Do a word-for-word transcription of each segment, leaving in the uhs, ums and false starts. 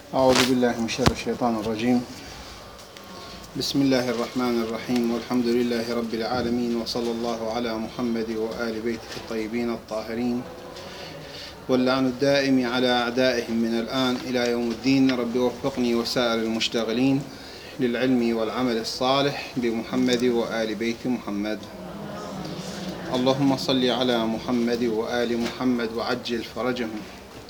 أعوذ بالله من شر الشيطان الرجيم. بسم الله الرحمن الرحيم، والحمد لله رب العالمين، وصلى الله على محمد وآل بيته الطيبين الطاهرين، واللعن الدائم على أعدائهم من الآن إلى يوم الدين. رب وفقني وسائر المشتغلين للعلم والعمل الصالح بمحمد وآل بيت محمد. اللهم صل على محمد وآل محمد وعجل فرجهم.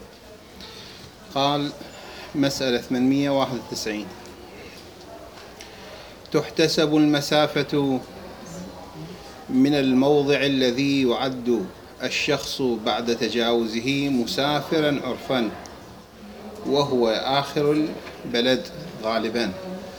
قال مسألة ثمانمئة وواحد وتسعين: تحتسب المسافة من الموضع الذي يعد الشخص بعد تجاوزه مسافرا عرفا وهو آخر البلد غالبا.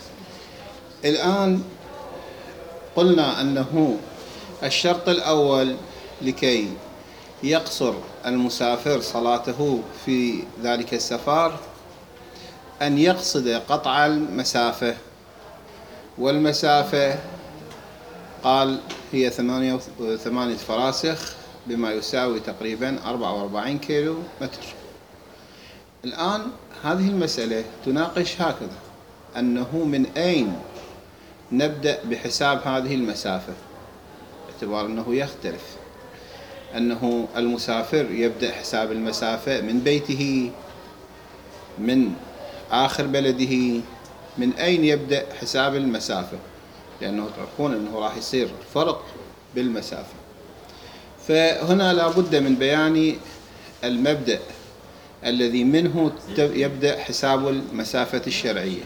الآن قلنا أنه الشرط الأول لكي يقصر المسافر صلاته في ذلك السفر أن يقصد قطع المسافة، والمسافة قال هي ثمانية ثمانية فراسخ بما يساوي تقريبا أربعة وأربعين كيلو متر. الآن هذه المسألة تناقش هكذا: أنه من أين نبدأ بحساب هذه المسافة، باعتبار أنه يختلف، أنه المسافر يبدأ حساب المسافة من بيته، من آخر بلده، من أين يبدأ حساب المسافة، لأنه تعرفون أنه راح يصير فرق بالمسافة. فهنا لا بد من بيان المبدأ الذي منه يبدأ حساب المسافة الشرعية.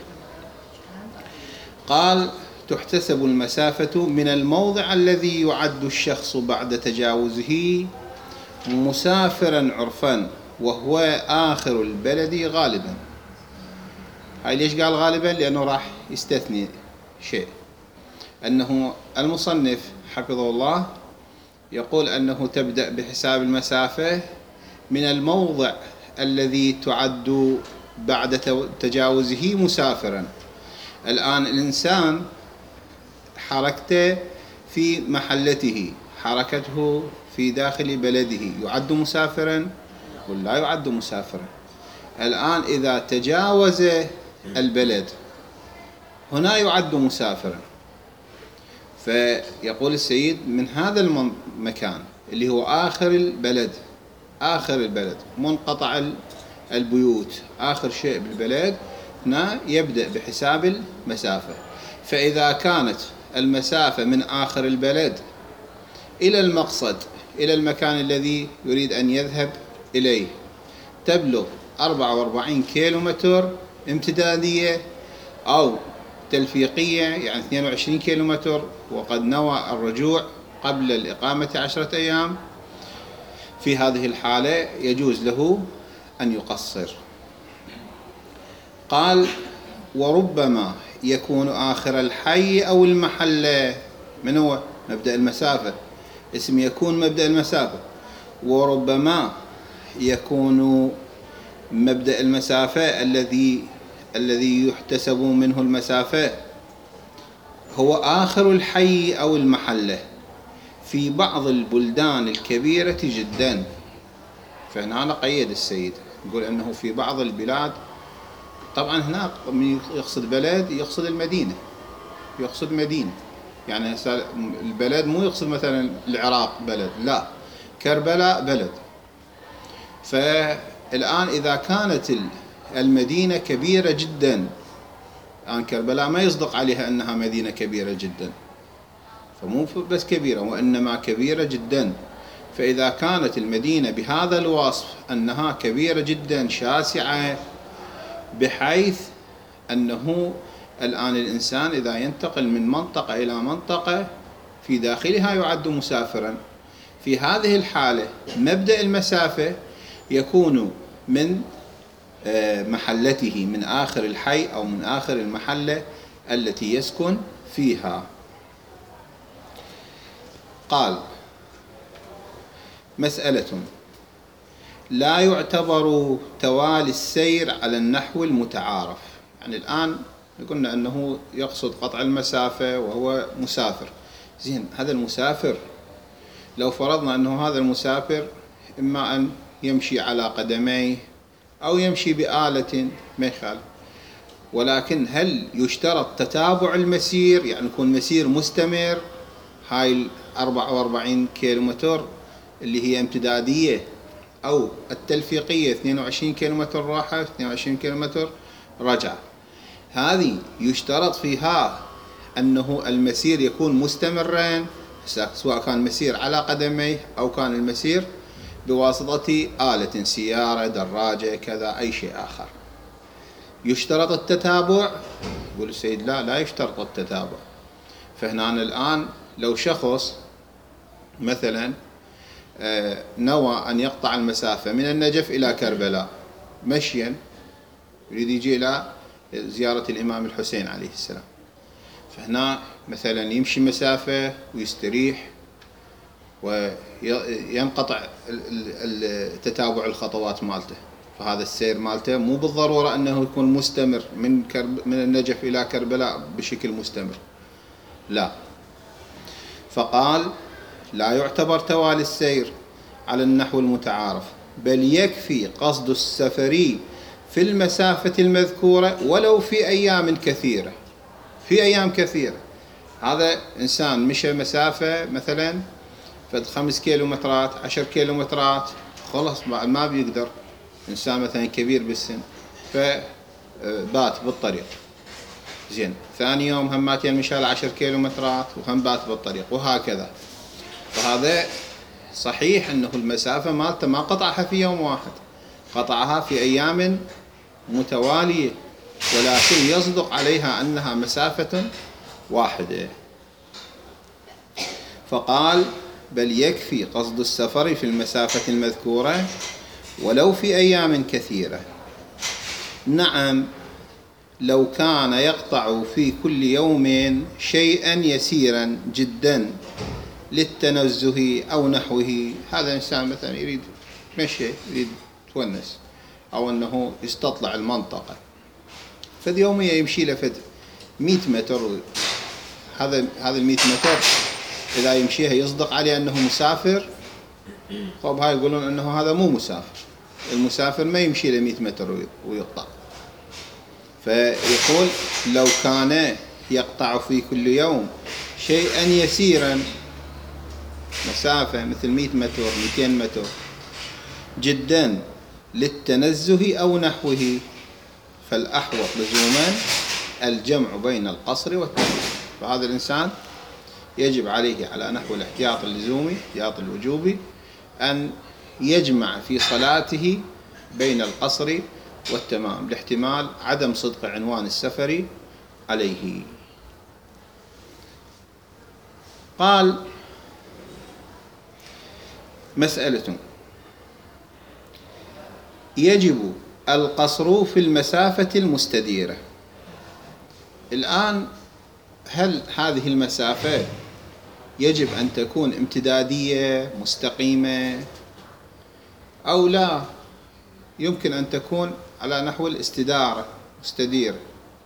قال: تحتسب المسافة من الموضع الذي يعد الشخص بعد تجاوزه مسافرا عرفا وهو آخر البلد غالبا. هاي ليش قال غالبا؟ لأنه راح يستثني شيء، أنه المصنف حفظه الله يقول أنه تبدأ بحساب المسافة من الموضع الذي تعد بعد تجاوزه مسافرا. الآن الإنسان حركته في محلته، حركته في داخل بلده، يعد مسافرا ولا يعد مسافرا؟ الآن إذا تجاوز البلد هنا يعد مسافرا. فيقول السيد من هذا المكان اللي هو آخر البلد، آخر البلد منقطع البيوت، آخر شيء بالبلد، هنا يبدأ بحساب المسافة. فإذا كانت المسافة من آخر البلد إلى المقصد، إلى المكان الذي يريد أن يذهب إليه، تبلغ أربعة وأربعين كيلو متر امتدادية أو تلفيقية، يعني اثنين وعشرين كيلو متر، وقد نوى الرجوع قبل الإقامة عشرة أيام، في هذه الحالة يجوز له أن يقصر. قال: وربما يكون آخر الحي أو المحلة. من هو مبدأ المسافة؟ اسم يكون مبدأ المسافة. وربما يكون مبدأ المسافة الذي الذي يحتسب منه المسافة هو آخر الحي أو المحلة في بعض البلدان الكبيرة جدا. فهنا قيد السيد، يقول أنه في بعض البلاد. طبعا هنا من يقصد بلد يقصد المدينة، يقصد مدينة، يعني البلد مو يقصد مثلا العراق بلد، لا، كربلاء بلد. فالآن إذا كانت المدينة كبيرة جدا، الآن كربلاء ما يصدق عليها أنها مدينة كبيرة جدا، فمو بس كبيرة وإنما كبيرة جدا. فإذا كانت المدينة بهذا الوصف أنها كبيرة جدا شاسعة، بحيث أنه الآن الإنسان إذا ينتقل من منطقة إلى منطقة في داخلها يعد مسافرا، في هذه الحالة مبدأ المسافة يكون من محلته، من آخر الحي أو من آخر المحلة التي يسكن فيها. قال: مسألة: لا يعتبر توالي السير على النحو المتعارف. يعني الآن قلنا أنه يقصد قطع المسافة وهو مسافر. زين، هذا المسافر لو فرضنا أنه هذا المسافر إما أن يمشي على قدميه أو يمشي بآلة ما يخالف. ولكن هل يشترط تتابع المسير، يعني يكون مسير مستمر؟ هاي ال أربعة وأربعين كيلومتر اللي هي امتدادية، أو التلفيقية اثنين وعشرين كيلومتر راحة اثنين وعشرين كيلومتر رجعة، هذه يشترط فيها أنه المسير يكون مستمرا، سواء كان مسير على قدميه أو كان المسير بواسطة آلة، سيارة، دراجة، كذا، أي شيء آخر. يشترط التتابع؟ يقول السيد لا، لا يشترط التتابع. فهنا الآن لو شخص مثلا نوى أن يقطع المسافة من النجف إلى كربلاء مشيا، يريد يجي إلى زيارة الإمام الحسين عليه السلام، فهنا مثلا يمشي مسافة ويستريح وينقطع تتابع الخطوات مالته، فهذا السير مالته مو بالضرورة أنه يكون مستمر من كرب من النجف إلى كربلاء بشكل مستمر، لا. فقال لا يعتبر توالي السير على النحو المتعارف، بل يكفي قصد السفري في المسافة المذكورة ولو في أيام كثيرة. في أيام كثيرة، هذا إنسان مشى مسافة مثلا فد خمس كيلومترات عشر كيلومترات، خلص ما بيقدر، إنسان مثلا كبير بالسن فبات بالطريق، زين ثاني يوم هم ماتين مشى عشر كيلومترات وهم بات بالطريق، وهكذا. فهذا صحيح أنه المسافة مالته ما قطعها في يوم واحد، قطعها في أيام متوالية، ولكن يصدق عليها أنها مسافة واحدة. فقال بل يكفي قصد السفر في المسافة المذكورة ولو في أيام كثيرة. نعم، لو كان يقطع في كل يوم شيئا يسيرا جدا للتنزه أو نحوه، هذا إنسان مثلا يريد مشي، يريد تونس، أو أنه يستطلع المنطقة، فد يومية يمشي له فد مئة متر، هذا هذا المئة متر إذا يمشيها يصدق عليه أنه مسافر. طب هاي يقولون أنه هذا مو مسافر، المسافر ما يمشي له مئة متر ويقطع. فيقول لو كان يقطع في كل يوم شيئا يسيرا، مسافة مثل مئة متر مئتين متر جدا للتنزه أو نحوه، فالأحوط لزوما الجمع بين القصر والتنزه. فهذا الإنسان يجب عليه على نحو الاحتياط اللزومي، احتياط الوجوبي، أن يجمع في صلاته بين القصر والتمام لاحتمال عدم صدق عنوان السفر عليه. قال مسألة: يجب القصر في المسافة المستديرة. الآن هل هذه المسافة يجب أن تكون امتدادية مستقيمة أو لا، يمكن أن تكون على نحو الاستدارة مستديرة؟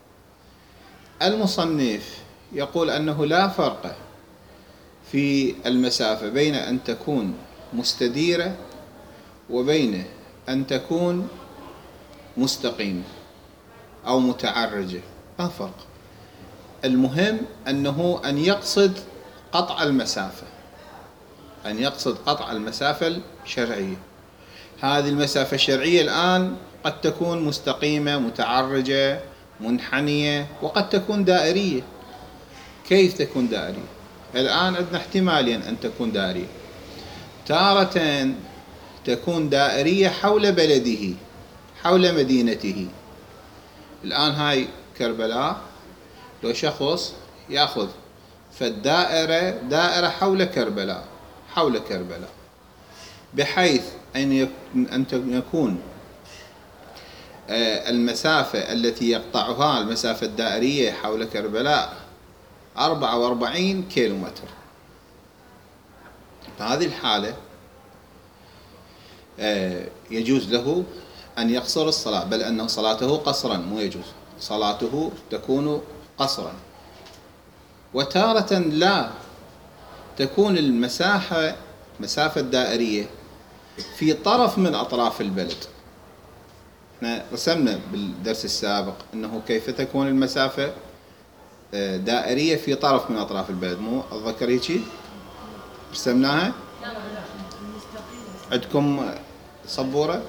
المصنف يقول أنه لا فرق في المسافة بين أن تكون مستديرة وبين أن تكون مستقيمة أو متعرجة، ما فرق. المهم أنه أن يقصد قطع المسافة، أن يقصد قطع المسافة الشرعية. هذه المسافة الشرعية الآن قد تكون مستقيمة، متعرجة، منحنية، وقد تكون دائرية. كيف تكون دائرية؟ الآن عندنا احتمالين أن تكون دائرية. تارة تكون دائرية حول بلده، حول مدينته. الآن هاي كربلاء، لو شخص يأخذ فالدائرة دائرة حول كربلاء، حول كربلاء، بحيث أن يكون المسافة التي يقطعها، المسافة الدائرية حول كربلاء، أربعة وأربعين كيلو متر. فهذه الحالة يجوز له أن يقصر الصلاة، بل أن صلاته قصرا، مو يجوز، صلاته تكون قصرا. وتارة لا، تكون المساحة مسافة دائرية في طرف من أطراف البلد، احنا رسمنا بالدرس السابق انه كيف تكون المسافة دائرية في طرف من اطراف البلد، مو اتذكر هيجي رسمناها؟ عندكم سبورة؟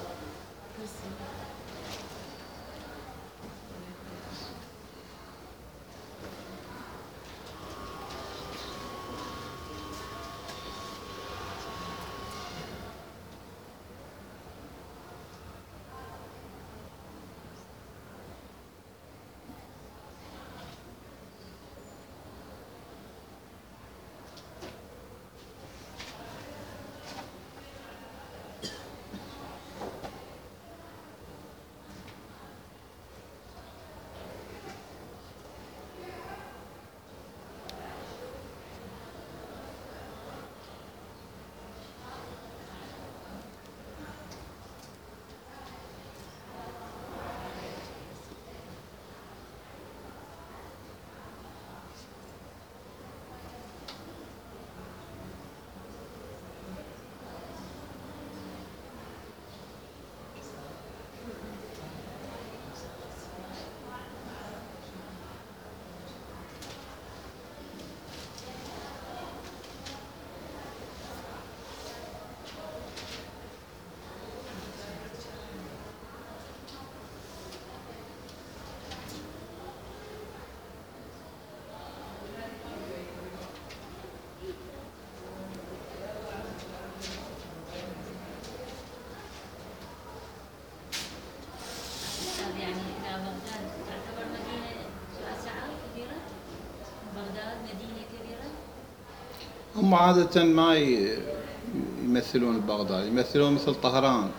هم عادة ما يمثلون بغداد، يمثلون مثل طهران،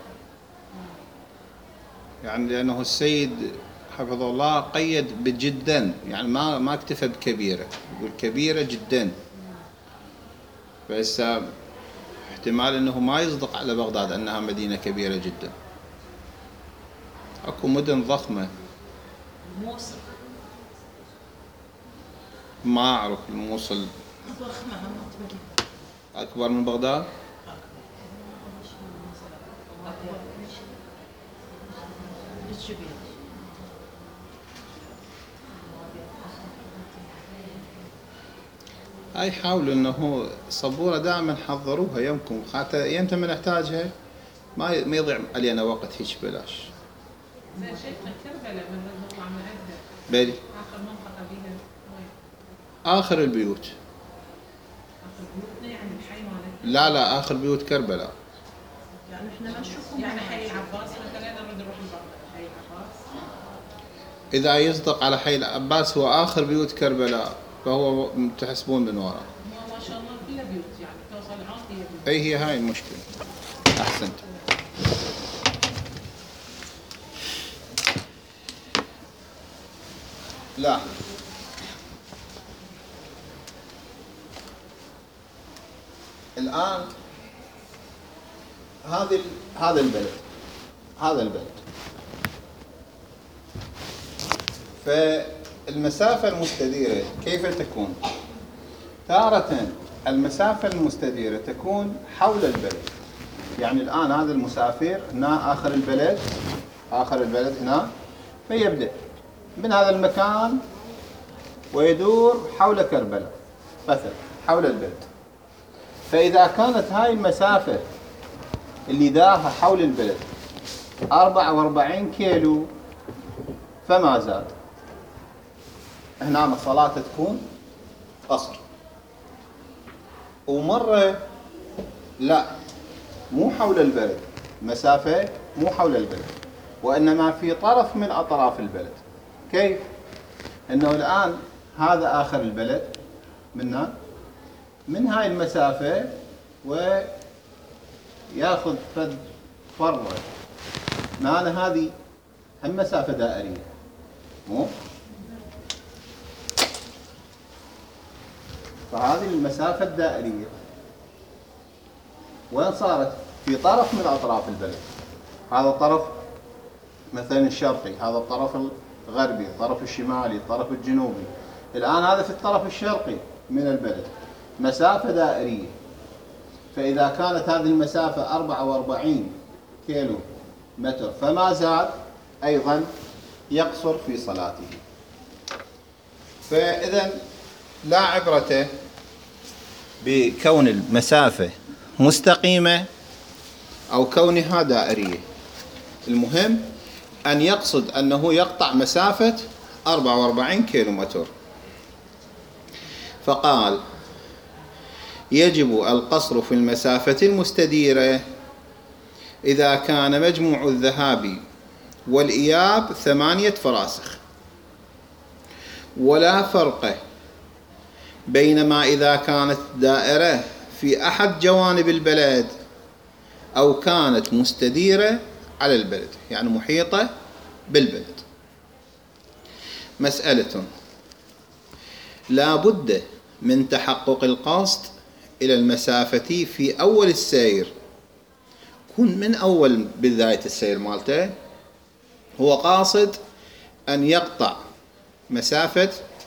يعني لأنه السيد حفظه الله قيد بجدا، يعني ما ما اكتفى بكبيرة، يقول كبيرة جدا. فهسه احتمال انه ما يصدق على بغداد انها مدينة كبيرة جدا. اكو مدن ضخمة. الموصل ما اعرف الموصل اكبر من بغداد. هاي حاولوا انه صبورة دائما حضروها يمكم، حتى يمتى ما نحتاجها ما ما يضيع علينا وقت هيك بلاش. زي شيخنا كربلاء من نطلع من عندها. بلي. آخر منطقة بيها وين؟ آخر البيوت. آخر بيوتنا يعني الحي مالتنا. لا لا آخر بيوت كربلاء. يعني احنا ما نشوفهم. يعني حي العباس مثلا نريد نروح حي العباس. إذا يصدق على حي العباس هو آخر بيوت كربلاء فهو تحسبون من وراء. ما شاء الله كلها بيوت يعني توصل عاطية بيوت. أي هي هاي المشكلة. أحسنت. لا الآن هذه هذا البلد هذا البلد فالمسافة المستديرة كيف تكون؟ تارة المسافة المستديرة تكون حول البلد، يعني الآن هذا المسافر هنا آخر البلد آخر البلد هنا، فيبدأ من هذا المكان ويدور حول كربلاء مثلا حول البلد. فإذا كانت هاي المسافة اللي داها حول البلد أربعة وأربعين كيلو فما زاد، هنا الصلاة تكون قصر. ومرة لا مو حول البلد، مسافة مو حول البلد وإنما في طرف من أطراف البلد. كيف؟ إنه الآن هذا آخر البلد منا من هاي المسافة وياخذ فد فرة معنا، هذه هم مسافة دائرية مو؟ فهذه المسافة الدائرية وين صارت؟ في طرف من أطراف البلد. هذا الطرف مثلا الشرقي، هذا الطرف الغربي، الطرف الشمالي، الطرف الجنوبي. الآن هذا في الطرف الشرقي من البلد، مسافة دائرية. فإذا كانت هذه المسافة أربعة وأربعين كيلو متر فما زاد، أيضا يقصر في صلاته. فإذا لا عبرة بكون المسافة مستقيمة أو كونها دائرية، المهم أن يقصد أنه يقطع مسافة أربعة وأربعين كيلومتر. فقال يجب القصر في المسافة المستديرة إذا كان مجموع الذهاب والإياب ثمانية فراسخ، ولا فرق بينما إذا كانت دائرة في أحد جوانب البلد أو كانت مستديرة على البلد، يعني محيطة بالبلد. مسألة: لا بد من تحقق القصد إلى المسافة في أول السير، كن من أول بداية السير مالته هو قاصد أن يقطع مسافة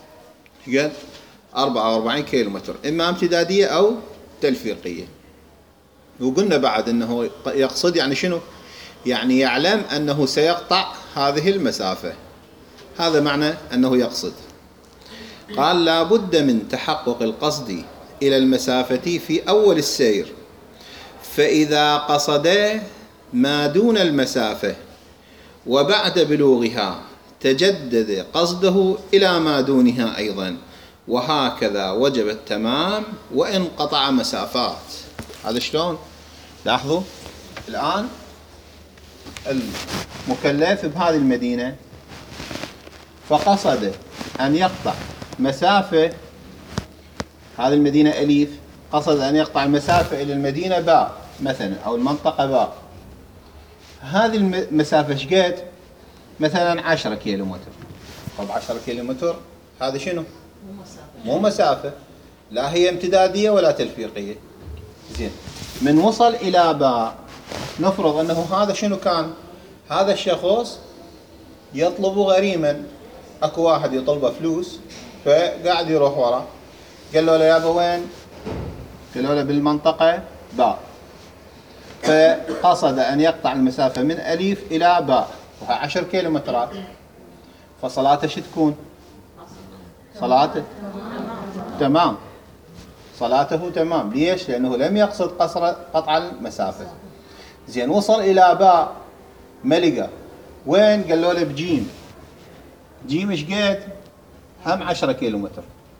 أربعة وأربعين كيلومتر، إما امتدادية أو تلفيقية. وقلنا بعد أنه يقصد يعني شنو؟ يعني يعلم أنه سيقطع هذه المسافة، هذا معنى أنه يقصد. قال لا بد من تحقق القصد إلى المسافة في أول السير، فإذا قصد ما دون المسافة وبعد بلوغها تجدد قصده إلى ما دونها أيضا، وهكذا وجب التمام وإن قطع مسافات. هذا شلون؟ لاحظوا الآن المكلف بهذه المدينة فقصد أن يقطع مسافة، هذه المدينة أليف، قصد أن يقطع المسافة إلى المدينة باء مثلا أو المنطقة باء. هذه المسافة شقد؟ مثلا عشرة كيلو متر. طب عشرة كيلو متر هذا شنو؟ مو مسافة. مو مسافة، لا هي امتدادية ولا تلفيقية. زين، من وصل إلى باء نفرض أنه هذا شنو كان؟ هذا الشخص يطلب غريما، اكو واحد يطلبه فلوس فقاعد يروح وراه، قال له يابا وين؟ قالوا له بالمنطقة باء، فقصد أن يقطع المسافة من أليف إلى باء وهي عشر كيلومترات، فصلاته شو تكون؟ صلاته تمام، صلاته تمام. ليش؟ لأنه لم يقصد قصر قطع المسافة. زين، وصل إلى باء ما لقى، وين؟ قالوا له بجيم. جيم ايش قد؟ هم عشرة كيلومتر،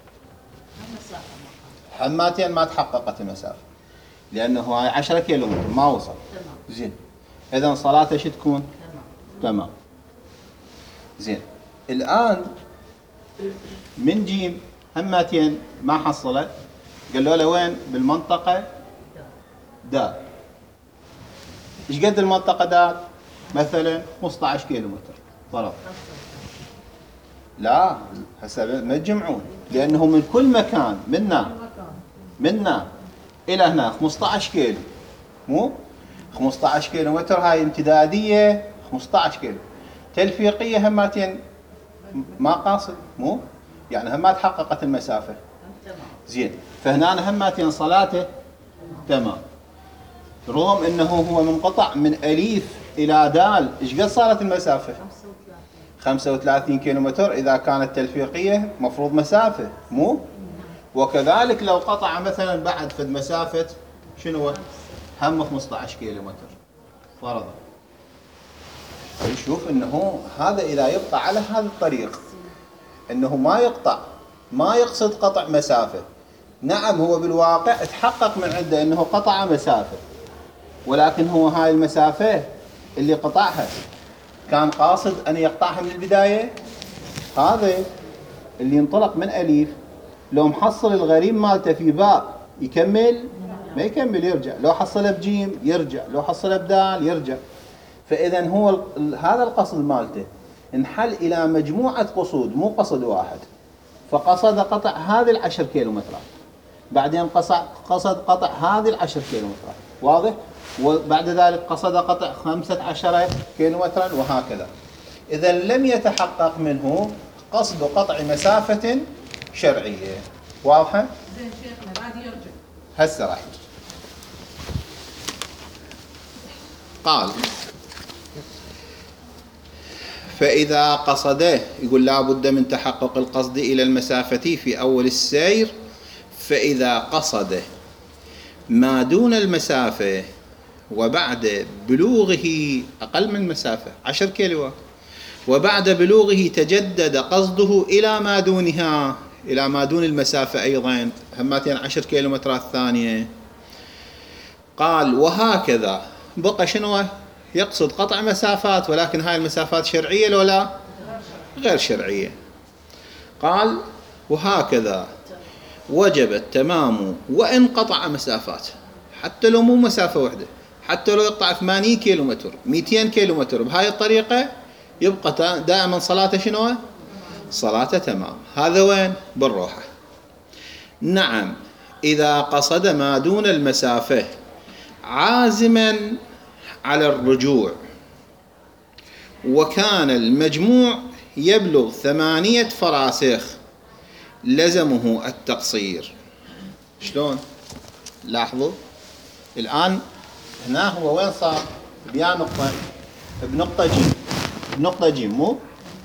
هماتين ما تحققت المسافة لأنه هاي عشرة كيلومتر ما وصل. زين، إذن صلاته شو تكون؟ تمام. زين، الآن من جيم هماتين ما حصلت، قالوا له وين؟ بالمنطقة دا. ايش قد المنطقة دا؟ مثلا خمسة عشر كيلومتر فرض. لا هسه ما تجمعون، لأنه من كل مكان منا منا إلى هنا خمسة عشر كيلو، مو خمسة عشر كيلو متر، هاي امتدادية خمسة عشر كيلو، تلفيقية هماتين ما قاصد، مو يعني هم ما تحققت المسافة. زين، فهنا هماتين صلاته تمام، رغم انه هو منقطع من أليف إلى دال. ايش قد صارت المسافة؟ خمسة وثلاثين كيلو متر إذا كانت تلفيقية مفروض مسافة، مو؟ وكذلك لو قطع مثلا بعد فد مسافة شنو هم خمسة عشر كيلو متر فرضا. نشوف انه هذا اذا يقطع على هذا الطريق انه ما يقطع، ما يقصد قطع مسافة. نعم هو بالواقع تحقق من عنده انه قطع مسافة، ولكن هو هاي المسافة اللي قطعها كان قاصد ان يقطعها من البداية. هذا اللي ينطلق من أليف لو محصل الغريم مالته في باء يكمل؟ ما يكمل، يرجع. لو حصله بجيم يرجع، لو حصله بدال يرجع. فإذا هو هذا القصد مالته انحل إلى مجموعة قصود، مو قصد واحد. فقصد قطع هذه العشر كيلومترات، بعدين قصد قطع هذه العشر كيلومترات، واضح؟ وبعد ذلك قصد قطع خمسة عشر كيلومترا، وهكذا. إذا لم يتحقق منه قصد قطع مسافة شرعية. واضحة؟ زين شيخنا بعد يرجع. هسه راح قال فإذا قصده، يقول لا بد من تحقق القصد إلى المسافة في أول السير، فإذا قصد ما دون المسافة وبعد بلوغه أقل من المسافة عشر كيلوات، وبعد بلوغه تجدد قصده إلى ما دونها، إلى ما دون المسافة أيضا هماتين عشر كيلومترات ثانية. قال وهكذا بقى شنو؟ يقصد قطع مسافات، ولكن هاي المسافات شرعية لو لا؟ غير شرعية. قال وهكذا وجب التمام وإن قطع مسافات، حتى لو مو مسافة واحدة، حتى لو يقطع ثمانين كيلومتر مئتين كيلومتر، بهاي الطريقة يبقى دائما صلاته شنو؟ صلاته تمام. هذا وين؟ بالروحة. نعم إذا قصد ما دون المسافة عازما على الرجوع وكان المجموع يبلغ ثمانية فراسخ لزمه التقصير. شلون؟ لاحظوا الآن هنا هو وين صار؟ بيا نقطة، بنقطة جيم، بنقطة جيم مو؟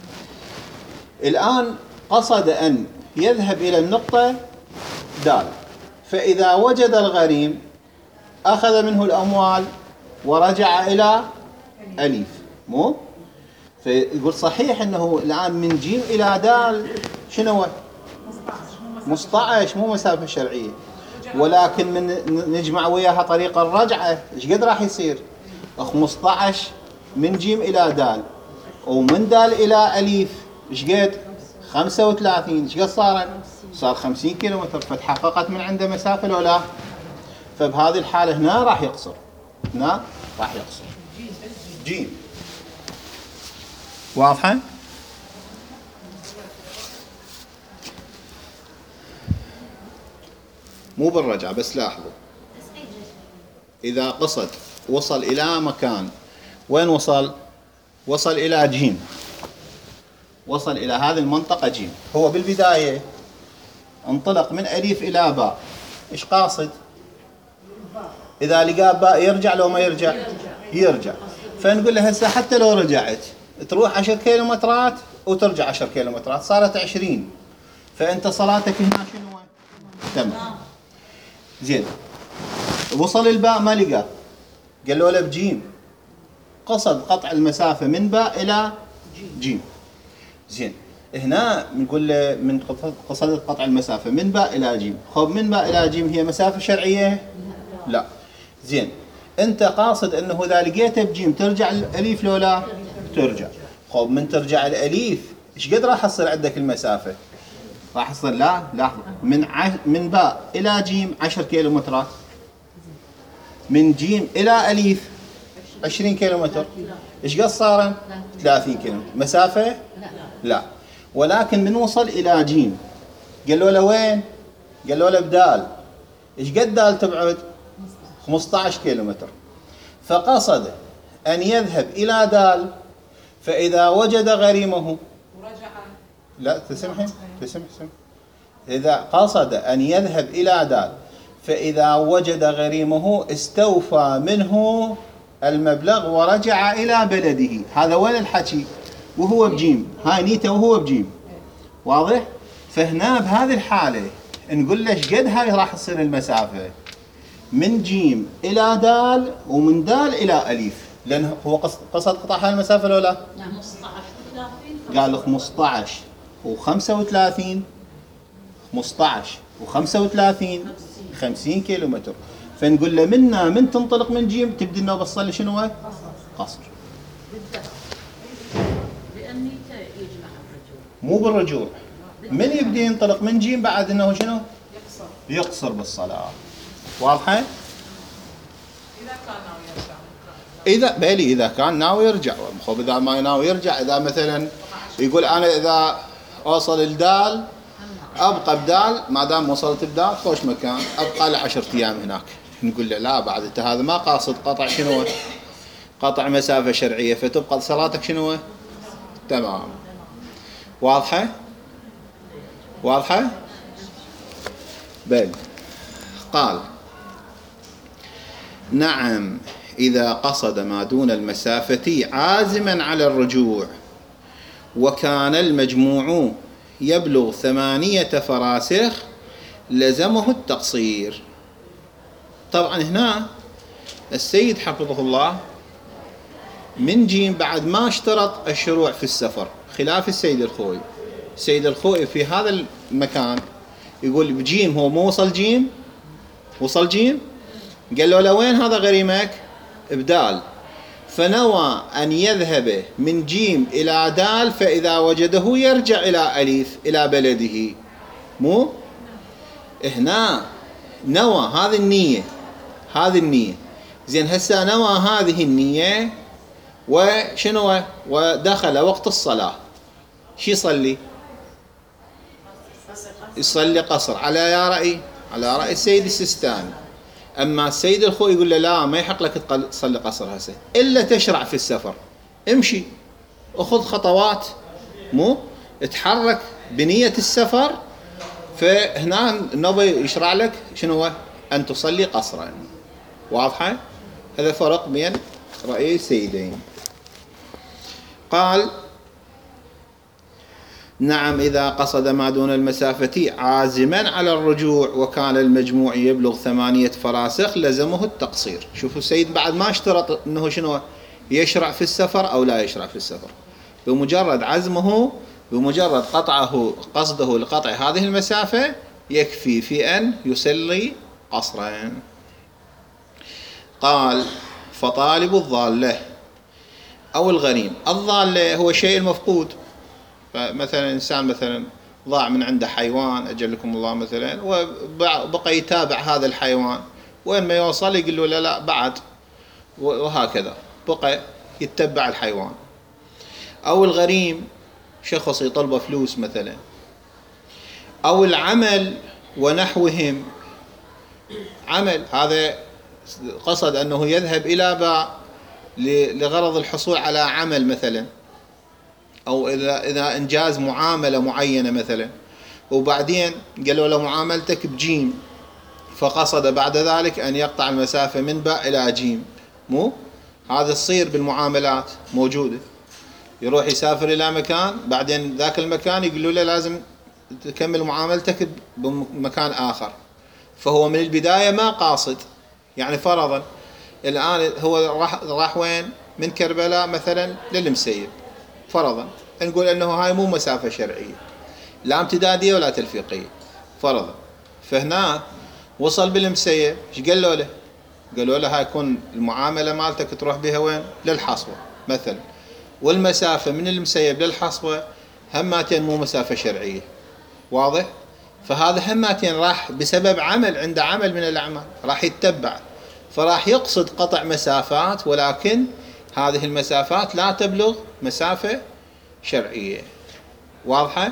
الآن قصد أن يذهب إلى النقطة دال، فإذا وجد الغريم أخذ منه الأموال ورجع إلى أليف مو؟ فيقول صحيح أنه الآن من جيم إلى دال شنو؟ خمسة عشر، مو مسافة شرعية، ولكن من نجمع وياها طريق الرجعة إيش قد راح يصير؟ خمسة عشر من جيم إلى دال، ومن دال إلى أليف إيش قد؟ خمسة وثلاثين. إيش قد صار؟ صار خمسين كيلومتر، فتحققت من عنده مسافة لو لا؟ فبهذه الحالة هنا راح يقصر، هنا راح يقصر جيم. واضحة؟ مو بالرجعة بس. لاحظوا إذا قصد وصل إلى مكان، وين وصل؟ وصل إلى جيم، وصل إلى هذه المنطقة جيم. هو بالبداية انطلق من أليف إلى باء، إيش قاصد؟ إذا لقى باء يرجع لو ما يرجع؟ يرجع. فنقول له هسه حتى لو رجعت تروح عشر كيلومترات وترجع عشر كيلومترات، صارت عشرين، فأنت صلاتك هنا شنو؟ تمام. زين، وصل الباء ما لقى، قال له بجيم، قصد قطع المسافة من باء إلى جيم. زين، هنا بنقول له من قصد قطع المسافة من باء إلى جيم. خب من باء إلى جيم هي مسافة شرعية؟ لا. زين، أنت قاصد أنه إذا لقيته بجيم ترجع الأليف لو لا؟ ترجع. خب من ترجع الأليف إيش قد راح تصير عندك المسافة؟ راح تصير لا لاحظ من عش... من باء إلى جيم عشر كيلومترات، من جيم إلى أليف عشرين كيلومتر. إيش قد صار؟ ثلاثين كيلومتر. مسافة؟ لا. لا. ولكن من وصل إلى جيم قالوا له وين؟ قالوا له بدال. إيش قد دال تبعد؟ خمسة عشر كيلومتر. فقصد أن يذهب إلى دال، فإذا وجد غريمه ورجع. لا تسمحي تسمح سمح. إذا قصد أن يذهب إلى دال فإذا وجد غريمه استوفى منه المبلغ ورجع إلى بلده. هذا وين الحكي؟ وهو بجيم، هاي نيته وهو بجيم. واضح؟ فهنا بهذه الحالة نقول له ايش قد هاي راح تصير المسافة؟ من جيم إلى دال، ومن دال إلى أليف، لأن هو قصد قطع هاي المسافة لو لا؟ نعم. خمسة عشر وثلاثين. قال خمسة عشر وخمسة وثلاثين، خمسة عشر وخمسة وثلاثين، خمسين كيلومتر. فنقول له منا من تنطلق من جيم تبدي انه بصل شنو؟ قصر. لأني يجمع الرجوع. مو بالرجوع، من يبدي ينطلق من جيم بعد انه شنو؟ يقصر. يقصر بالصلاة. واضحة؟ إذا كان ناوي يرجع. إذا بالي إذا كان ناوي يرجع، خب إذا ما ناوي يرجع، إذا مثلا يقول أنا إذا أوصل الدال أبقى بدال، ما دام وصلت بدال خوش مكان أبقى لعشرة أيام هناك، نقول له لا بعد أنت هذا ما قاصد قطع شنو؟ قطع مسافة شرعية، فتبقى صلاتك شنو؟ تمام. واضحة؟ واضحة؟ بل قال نعم إذا قصد ما دون المسافة عازما على الرجوع وكان المجموع يبلغ ثمانية فراسخ لزمه التقصير. طبعا هنا السيد حفظه الله من جيم بعد ما اشترط الشروع في السفر، خلاف السيد الخوئي. السيد الخوئي في هذا المكان يقول بجيم هو مو وصل جيم، وصل جيم، قال له لوين هذا غريمك؟ بدال، فنوى أن يذهب من جيم إلى دال، فإذا وجده يرجع إلى أليف إلى بلده. مو هنا نوى هذه النية، هذه النية زين. هسه نوى هذه النية وشنو، ودخل وقت الصلاة، شي يصلي؟ يصلي قصر على يا رأي على رأي السيد السيستاني. أما السيد الخوئي يقول له لا، ما يحق لك تصلي قصر هسه إلا تشرع في السفر. امشي أخذ خطوات، مو اتحرك بنية السفر، فهنا النبي يشرع لك شنو؟ أن تصلي قصرا. واضحة؟ هذا فرق بين رأي السيدين. قال نعم إذا قصد ما دون المسافة عازما على الرجوع وكان المجموع يبلغ ثمانية فراسخ لزمه التقصير. شوفوا السيد بعد ما اشترط أنه شنو يشرع في السفر أو لا يشرع في السفر، بمجرد عزمه، بمجرد قطعه قصده لقطع هذه المسافة يكفي في أن يصلي قصرا. قال فطالب الضالة أو الغريم. الضالة هو الشيء المفقود، فمثلا إنسان مثلا ضاع من عنده حيوان أجلكم الله مثلا، وبقى يتابع هذا الحيوان، وين ما يوصل يقول له لا لا بعد، وهكذا بقى يتبع الحيوان. أو الغريم شخص يطلب فلوس مثلا. أو العمل ونحوهم، عمل هذا قصد أنه يذهب إلى باع لغرض الحصول على عمل مثلا، أو إذا إذا إنجاز معاملة معينة مثلا، وبعدين قالوا له معاملتك بجيم، فقصد بعد ذلك أن يقطع المسافة من باء إلى جيم. مو هذا تصير بالمعاملات موجودة، يروح يسافر إلى مكان، بعدين ذاك المكان يقولوا له لازم تكمل معاملتك بمكان آخر، فهو من البداية ما قاصد. يعني فرضا الآن هو راح راح وين؟ من كربلاء مثلا للمسيب، فرضا نقول أنه هاي مو مسافة شرعية، لا امتدادية ولا تلفيقية، فرضا. فهنا وصل بالمسيب، ايش قالوا له؟ قالوا له هاي يكون المعاملة مالتك تروح بها وين؟ للحصوة مثلا، والمسافة من المسيب للحصوة هماتين مو مسافة شرعية. واضح؟ فهذا هماتين راح بسبب عمل، عنده عمل من الأعمال راح يتبع، فراح يقصد قطع مسافات، ولكن هذه المسافات لا تبلغ مسافة شرعية. واضحة؟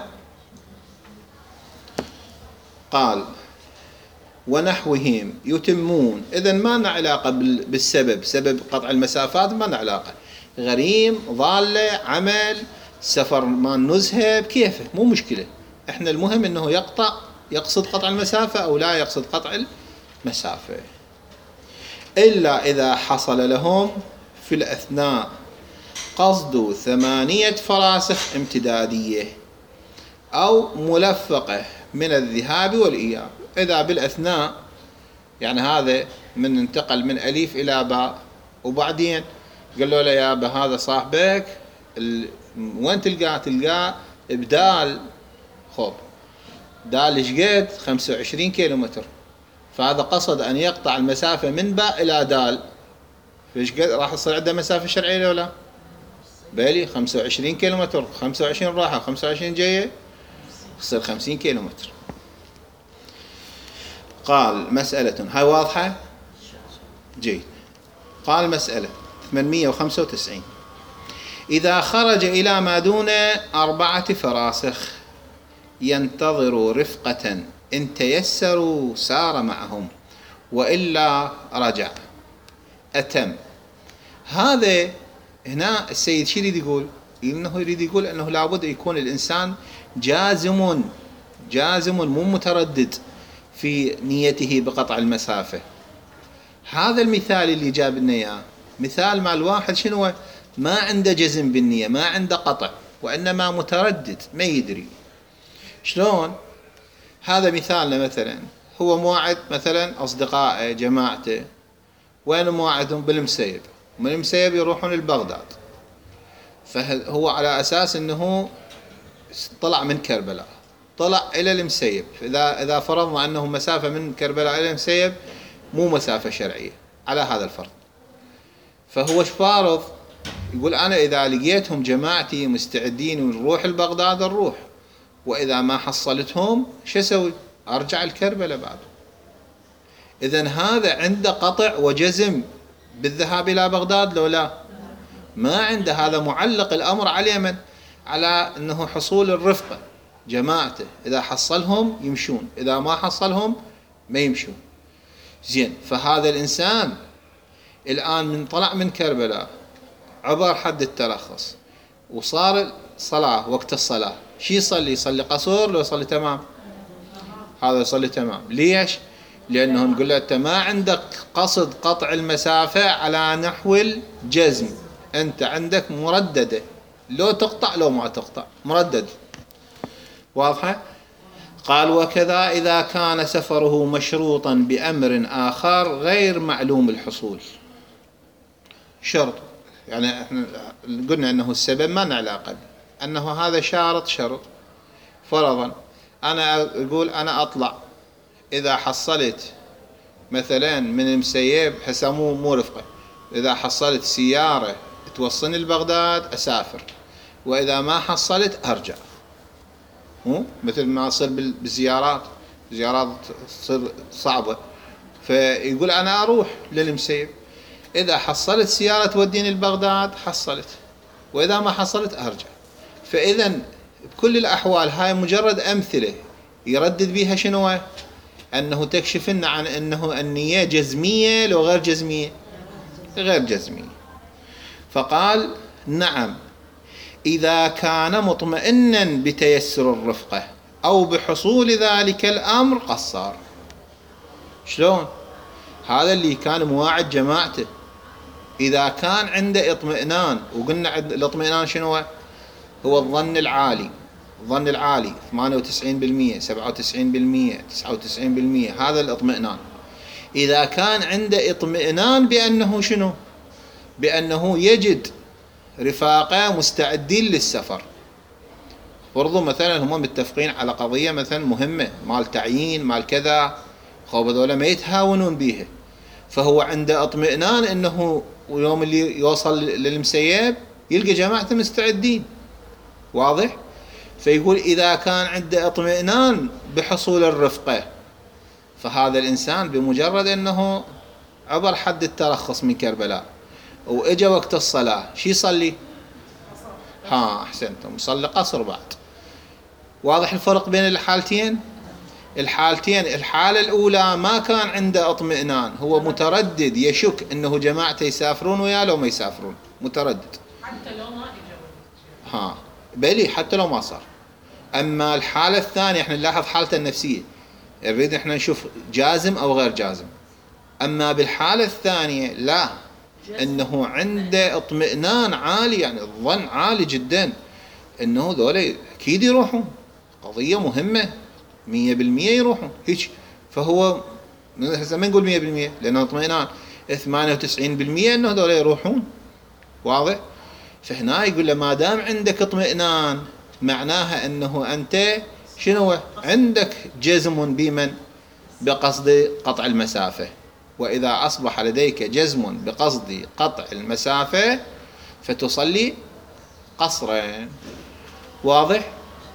قال ونحوهم يتمون. إذن ما لنا علاقة بالسبب، سبب قطع المسافات ما لنا علاقة. غريم، ضالة، عمل، سفر ما نزهه بكيفه، مو مشكلة. احنا المهم انه يقطع، يقصد قطع المسافة او لا يقصد قطع المسافة، إلا إذا حصل لهم في الأثناء قصد ثمانية فراسخ امتدادية أو ملفقة من الذهاب والإياب. إذا بالأثناء يعني هذا من انتقل من أليف إلى باء، وبعدين قالوا له يا أبا هذا صاحبك وين تلقاه؟ تلقاه بدال، خب دال شقد خمسة وعشرين كيلومتر، فهذا قصد أن يقطع المسافة من باء إلى دال، فإيش قد راح يصير عنده مسافة شرعية ولا؟ بالي خمسة وعشرين كيلومتر، خمسة وعشرين راحة خمسة وعشرين جاية، يصير خمسين كيلومتر. قال مسألة، هاي واضحة؟ جيد. قال مسألة ثمانمئة وخمسة وتسعين، إذا خرج إلى ما دون أربعة فراسخ ينتظر رفقة إن تيسروا سار معهم وإلا رجع أتم. هذا هنا السيد شو يريد يقول؟ إنه يريد يقول أنه لابد يكون الإنسان جازم، جازم مو متردد في نيته بقطع المسافة. هذا المثال اللي جاب لنا إياه مثال مع الواحد شنو؟ ما عنده جزم بالنية، ما عنده قطع، وإنما متردد ما يدري. شلون؟ هذا مثالنا مثلا، هو مواعد مثلا أصدقائه جماعته، وين مواعدهم؟ بالمسيب، من المسيب يروحون لبغداد، فهو على أساس أنه طلع من كربلاء، طلع إلى المسيب. إذا إذا فرضنا أنه مسافة من كربلاء إلى المسيب مو مسافة شرعية على هذا الفرض، فهو فارض يقول أنا إذا لقيتهم جماعتي مستعدين ونروح لبغداد نروح، وإذا ما حصلتهم شو أسوي؟ أرجع الكربلاء بعد. إذن هذا عنده قطع وجزم بالذهاب إلى بغداد لو لا؟ ما عنده. هذا معلق الأمر على من؟ على أنه حصول الرفقة جماعته، إذا حصلهم يمشون، إذا ما حصلهم ما يمشون. زين، فهذا الإنسان الآن من طلع من كربلاء عبر حد الترخص وصار صلاة وقت الصلاة، شي يصلي؟ يصلي قصور لو يصلي تمام؟ هذا يصلي تمام. ليش؟ لأنه نقول له أنت ما عندك قصد قطع المسافة على نحو الجزم، أنت عندك مرددة، لو تقطع لو ما تقطع مردد. واضحة؟ قال وكذا إذا كان سفره مشروطا بأمر آخر غير معلوم الحصول. شرط يعني احنا قلنا أنه السبب ما نعلاقه، أنه هذا شارط شرط. فرضا أنا أقول أنا أطلع، إذا حصلت مثلا من المسيب حسموه مو رفقة، إذا حصلت سيارة توصلني لبغداد أسافر، وإذا ما حصلت أرجع. مو مثل ما يصير بالزيارات، زيارات تصير صعبة، فيقول أنا أروح للمسيب، إذا حصلت سيارة توديني لبغداد حصلت، وإذا ما حصلت أرجع. فإذا بكل الأحوال هاي مجرد أمثلة يردد بها شنو؟ أنه تكشف لنا عن أنه النية جزمية لو غير جزمية؟ غير جزمية. فقال نعم إذا كان مطمئنا بتيسر الرفقة أو بحصول ذلك الأمر قصر. شلون؟ هذا اللي كان مواعد جماعته إذا كان عنده اطمئنان، وقلنا الاطمئنان شنو هو؟ الظن العالي، الظن العالي ثمانية وتسعين بالمئة سبعة وتسعين بالمئة تسعة وتسعين بالمئة، هذا الاطمئنان. إذا كان عنده اطمئنان بأنه شنو؟ بأنه يجد رفاقه مستعدين للسفر. فرضوا مثلا هم متفقين على قضية مثلا مهمة، مال تعيين مال كذا، خوف هذول ما يتهاونون بيها، فهو عنده اطمئنان انه يوم اللي يوصل للمسيب يلقى جماعته مستعدين. واضح؟ فيقول إذا كان عنده اطمئنان بحصول الرفقة، فهذا الإنسان بمجرد أنه عبر حد الترخص من كربلاء وإجا وقت الصلاة شي يصلي؟ ها أحسنتم، يصلي قصر بعد. واضح الفرق بين الحالتين؟ الحالتين، الحالة الأولى ما كان عنده اطمئنان، هو متردد يشك أنه جماعته يسافرون ويا لو ما يسافرون، متردد حتى لو ما إجا. ها بلي حتى لو ما صار. أما الحالة الثانية احنا نلاحظ حالته النفسية، نريد احنا نشوف جازم أو غير جازم. أما بالحالة الثانية لا، أنه عنده اطمئنان عالي، يعني الظن عالي جدا أنه ذولا أكيد يروحون، قضية مهمة مية بالمية يروحون هيك. فهو ما نقول مية بالمية لأنه اطمئنان، ثمانية وتسعين بالمية أنه ذولا يروحون. واضح؟ فهنا يقول له ما دام عندك اطمئنان معناها أنه أنت شنو؟ عندك جزم بمن؟ بقصد قطع المسافة. وإذا أصبح لديك جزم بقصد قطع المسافة فتصلي قصرا. واضح؟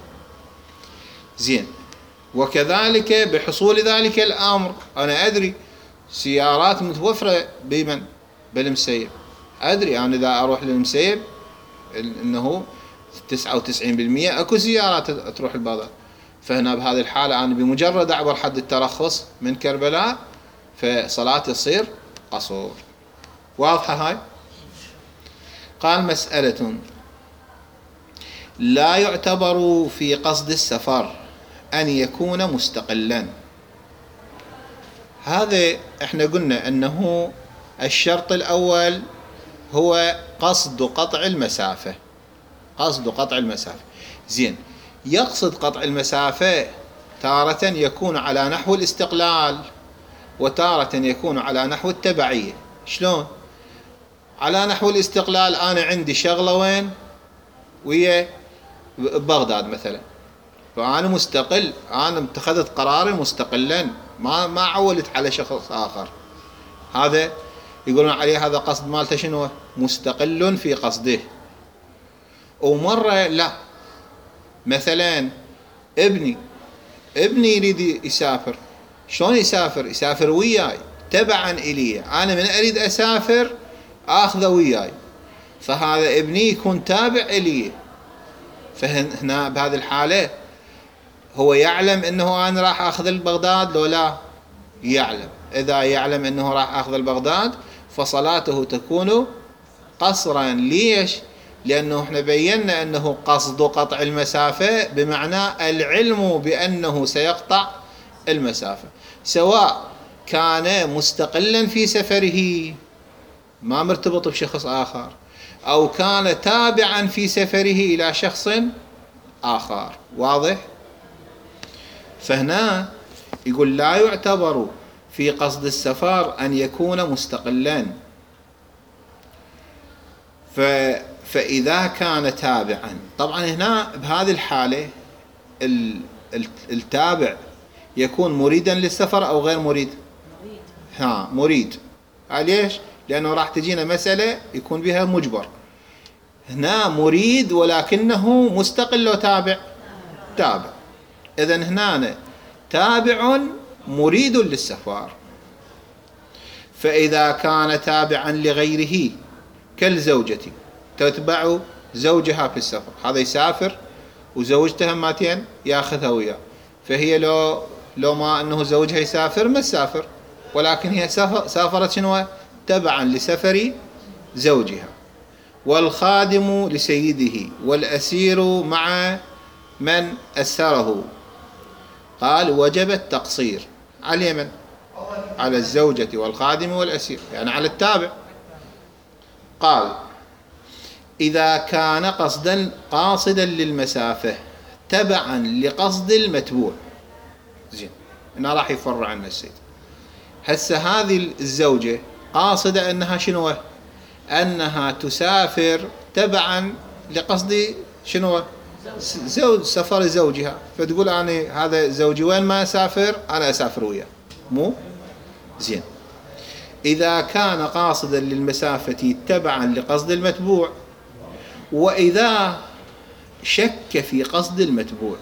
زين. وكذلك بحصول ذلك الأمر، أنا أدري سيارات متوفرة بمن؟ بالمسيب، أدري أنا إذا أروح للمسيب إنه تسعة وتسعين بالمئة أكو سيارات تروح البغداد، فهنا بهذه الحالة أنا بمجرد أعبر حد الترخص من كربلاء فصلاتي تصير قصور. واضحة هاي؟ قال مسألة لا يعتبر في قصد السفر أن يكون مستقلا. هذا احنا قلنا أنه الشرط الأول هو قصد قطع المسافة، قصد قطع المسافة. زين، يقصد قطع المسافة تارة يكون على نحو الاستقلال وتارة يكون على نحو التبعية. شلون؟ على نحو الاستقلال، أنا عندي شغلة وين؟ ويا بغداد مثلا، فأنا مستقل، أنا اتخذت قراري مستقلا، ما ما عولت على شخص آخر. هذا يقولون عليه هذا قصد مالته شنو؟ مستقل في قصده. ومرة لا، مثلا ابني ابني يريد يسافر، شلون يسافر؟ يسافر وياي تبعا إلي، أنا من أريد أسافر آخذه وياي، فهذا ابني يكون تابع إلي. فهنا بهذه الحالة هو يعلم أنه أنا راح أخذ البغداد لو لا؟ يعلم. إذا يعلم أنه راح أخذ البغداد فصلاته تكون قصرا. ليش؟ لأنه احنا بينا أنه قصد قطع المسافة بمعنى العلم بأنه سيقطع المسافة، سواء كان مستقلا في سفره ما مرتبط بشخص آخر، أو كان تابعا في سفره إلى شخص آخر. واضح؟ فهنا يقول لا يعتبر في قصد السفر أن يكون مستقلا. ف فإذا كان تابعا، طبعا هنا بهذه الحالة التابع يكون مريدا للسفر أو غير مريد؟ مريد. ها مريد. ليش؟ لأنه راح تجينا مسألة يكون بها مجبر. هنا مريد ولكنه مستقل وتابع؟ تابع. إذن هنا تابع مريد للسفر. فإذا كان تابعا لغيره كالزوجة تتبع زوجها في السفر، هذا يسافر وزوجتها ماتين ياخذها وياه، فهي لو لو ما انه زوجها يسافر ما تسافر، ولكن هي سافرت شنو؟ تبعا لسفر زوجها. والخادم لسيده والأسير مع من أسره. قال وجب التقصير على اليمن، على الزوجة والخادم والأسير، يعني على التابع. قال إذا كان قصدا قاصدا للمسافة تبعا لقصد المتبوع. زين، هنا راح يفرع عنا السيد. هسه هذه الزوجة قاصدة أنها شنو؟ أنها تسافر تبعا لقصد شنو؟ زوج، سفر زوجها، فتقول أنا هذا زوجي وين ما أسافر أنا أسافر وياه، مو؟ زين، إذا كان قاصدا للمسافة تبعا لقصد المتبوع، وإذا شك في قصد المتبوع،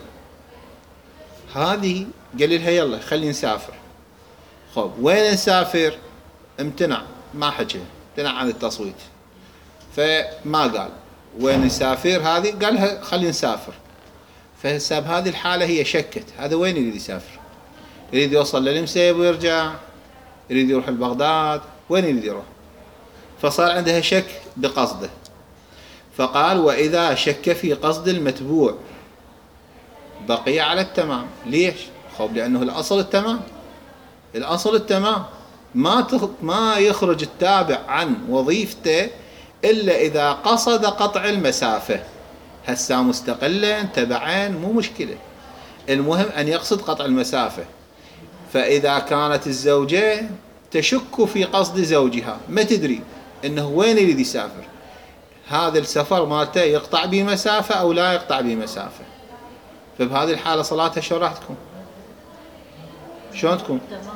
هذه قال لها يلا خلي نسافر. خب وين نسافر؟ امتنع، ما حكى، امتنع عن التصويت، فما قال وين نسافر. هذه قالها خلي نسافر. فهسه بهذه الحالة هي شكت، هذا وين يريد يسافر؟ يريد يوصل للمسيب ويرجع؟ يريد يروح لبغداد؟ وين يريد يروح؟ فصار عندها شك بقصده. فقال وإذا شك في قصد المتبوع بقي على التمام. ليش؟ خب لأنه الأصل التمام، الأصل التمام، ما ما يخرج التابع عن وظيفته إلا إذا قصد قطع المسافة. هسا مستقلا تبعين مو مشكلة، المهم أن يقصد قطع المسافة. فإذا كانت الزوجة تشك في قصد زوجها، ما تدري إنه وين يريد يسافر، هذا السفر مالته يقطع به مسافة أو لا يقطع به مسافة، فبهذه الحالة صلاتها شو راح تكون؟ شلون تكون؟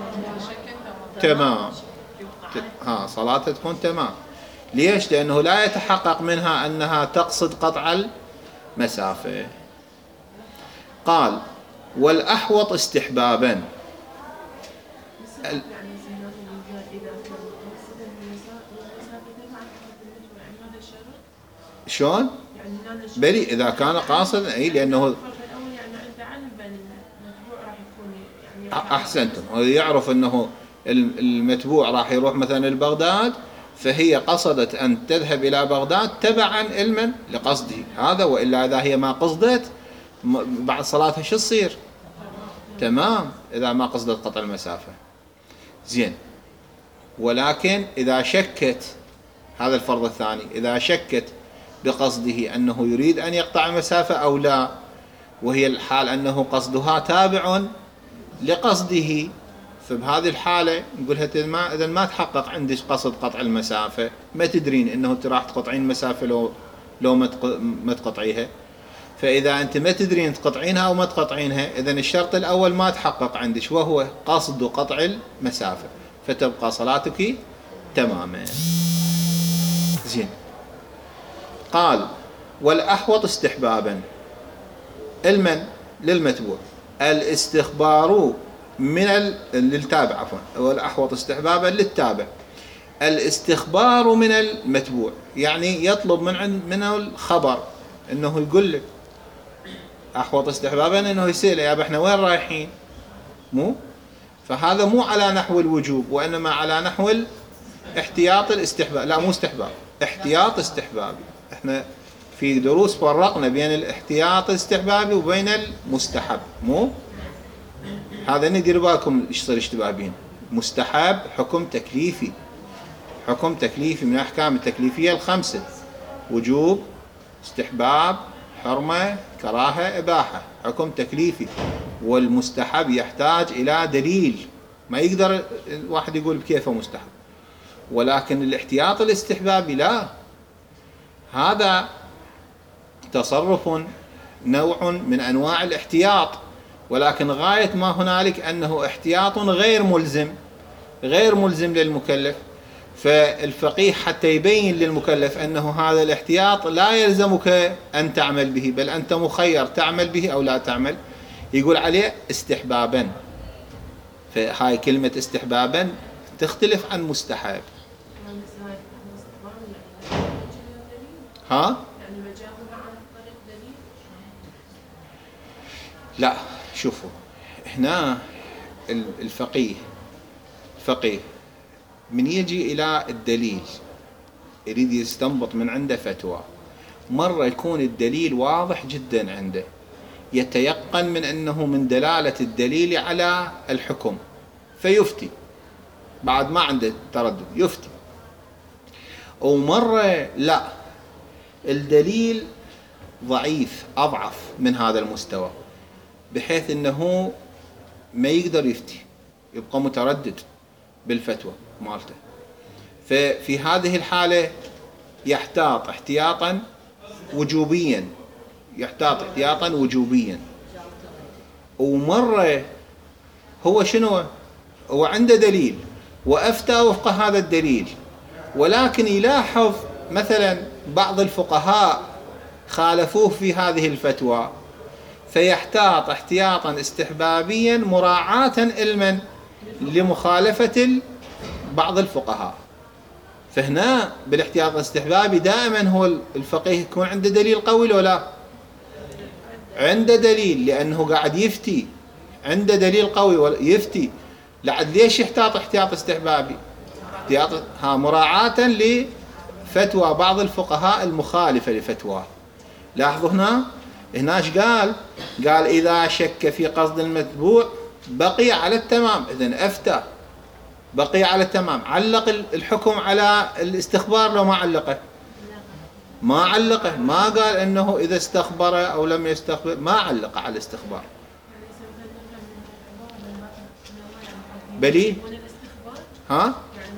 تمام. ها صلاتها تكون تمام. ليش؟ لأنه لا يتحقق منها أنها تقصد قطع المسافة. قال والأحوط استحبابا. شلون؟ بلي إذا كان قاصد، أي لأنه أحسنتم، يعرف أنه المتبوع راح يروح مثلا لبغداد، فهي قصدت أن تذهب إلى بغداد تبعا علما لقصده هذا، وإلا إذا هي ما قصدت بعد صلاتها شو تصير؟ تمام، إذا ما قصدت قطع المسافة. زين، ولكن إذا شكت، هذا الفرض الثاني، إذا شكت بقصده أنه يريد أن يقطع المسافة أو لا، وهي الحال أنه قصدها تابع لقصده. فبهذه الحالة نقولها إذا ما تحقق عندك قصد قطع المسافة، ما تدرين أنه راح تقطعين المسافة لو لو ما تقطعيها. فإذا أنت ما تدرين تقطعينها أو ما تقطعينها، إذن الشرط الأول ما تحقق عندك وهو قصد قطع المسافة، فتبقى صلاتك تماما. زين. قال والأحوط استحبابا المن للمتبوع الاستخبار من ال... للتابع عفوا، والأحوط استحبابا للتابع الاستخبار من المتبوع، يعني يطلب من عند منه الخبر، انه يقول لك احوط استحبابا انه يسأله يا احنا وين رايحين، مو فهذا مو على نحو الوجوب وانما على نحو الاحتياط الاستحباب، لا مو استحباب، احتياط استحبابي. احنا في دروس فرقنا بين الاحتياط الاستحبابي وبين المستحب، مو هذا ندير بالكم ايش صار اشتباه بين. مستحب حكم تكليفي، حكم تكليفي من الاحكام التكليفيه الخمسه: وجوب، استحباب، حرمه، كراهه، اباحه، حكم تكليفي. والمستحب يحتاج الى دليل، ما يقدر الواحد يقول بكيفه مستحب. ولكن الاحتياط الاستحبابي لا، هذا تصرف نوع من انواع الاحتياط، ولكن غاية ما هنالك أنه احتياط غير ملزم، غير ملزم للمكلف. فالفقيه حتى يبين للمكلف أنه هذا الاحتياط لا يلزمك أن تعمل به، بل أنت مخير تعمل به أو لا تعمل، يقول عليه استحبابا. فهاي كلمة استحبابا تختلف عن مستحب. ها؟ لا شوفوا، هنا الفقيه الفقيه من يجي إلى الدليل يريد يستنبط من عنده فتوى، مرة يكون الدليل واضح جدا عنده، يتيقن من أنه من دلالة الدليل على الحكم فيفتي بعد ما عنده تردد يفتي. ومرة لا، الدليل ضعيف أضعف من هذا المستوى بحيث أنه ما يقدر يفتي، يبقى متردد بالفتوى مالته. ففي هذه الحالة يحتاط احتياطا وجوبيا، يحتاط احتياطا وجوبيا. ومرة هو شنو؟ هو عنده دليل وأفتى وفق هذا الدليل، ولكن يلاحظ مثلا بعض الفقهاء خالفوه في هذه الفتوى، فيحتاط احتياطا استحبابيا مراعاة المن لمخالفة بعض الفقهاء. فهنا بالاحتياط الاستحبابي دائما هو الفقيه يكون عنده دليل قوي ولا عنده دليل، لأنه قاعد يفتي، عنده دليل قوي يفتي. لعد ليش يحتاط احتياط استحبابي؟ احتياط ها مراعاة لفتوى بعض الفقهاء المخالفة لفتواه. لاحظوا هنا هنا ايش قال؟ قال إذا شك في قصد المتبوع بقي على التمام. إذن أفتى بقي على التمام. علق الحكم على الاستخبار لو ما علقه؟ ما علقه، ما قال إنه إذا استخبر أو لم يستخبر، ما علق على الاستخبار. بلي ها؟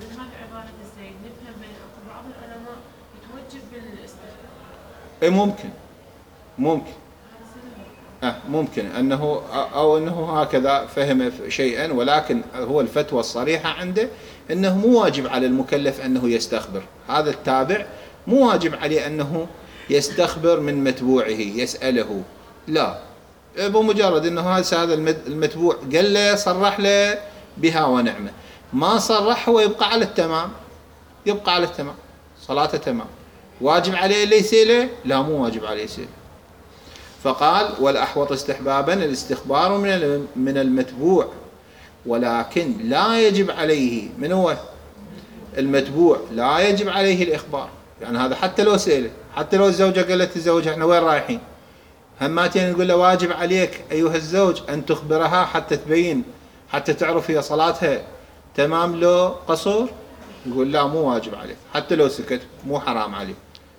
اي ممكن ممكن أه ممكن أنه أو أنه هكذا فهم شيئا، ولكن هو الفتوى الصريحة عنده أنه مو واجب على المكلف أنه يستخبر. هذا التابع مو واجب عليه أنه يستخبر من متبوعه يسأله، لا، بمجرد أنه هذا المتبوع قال له صرح له بها ونعمة، ما صرح هو يبقى على التمام، يبقى على التمام، صلاته تمام. واجب عليه اللي يسأله؟ لا، مو واجب عليه يسأله. فقال والأحوط استحبابا الاستخبار من من المتبوع، ولكن لا يجب عليه، من هو المتبوع لا يجب عليه الإخبار. يعني هذا حتى لو سأله، حتى لو الزوجة قالت الزوجة احنا وين رايحين، هماتين نقول له واجب عليك أيها الزوج أن تخبرها حتى تبين، حتى تعرف هي صلاتها تمام لو قصور. يقول لا، مو واجب عليك، حتى لو سكت مو حرام عليك،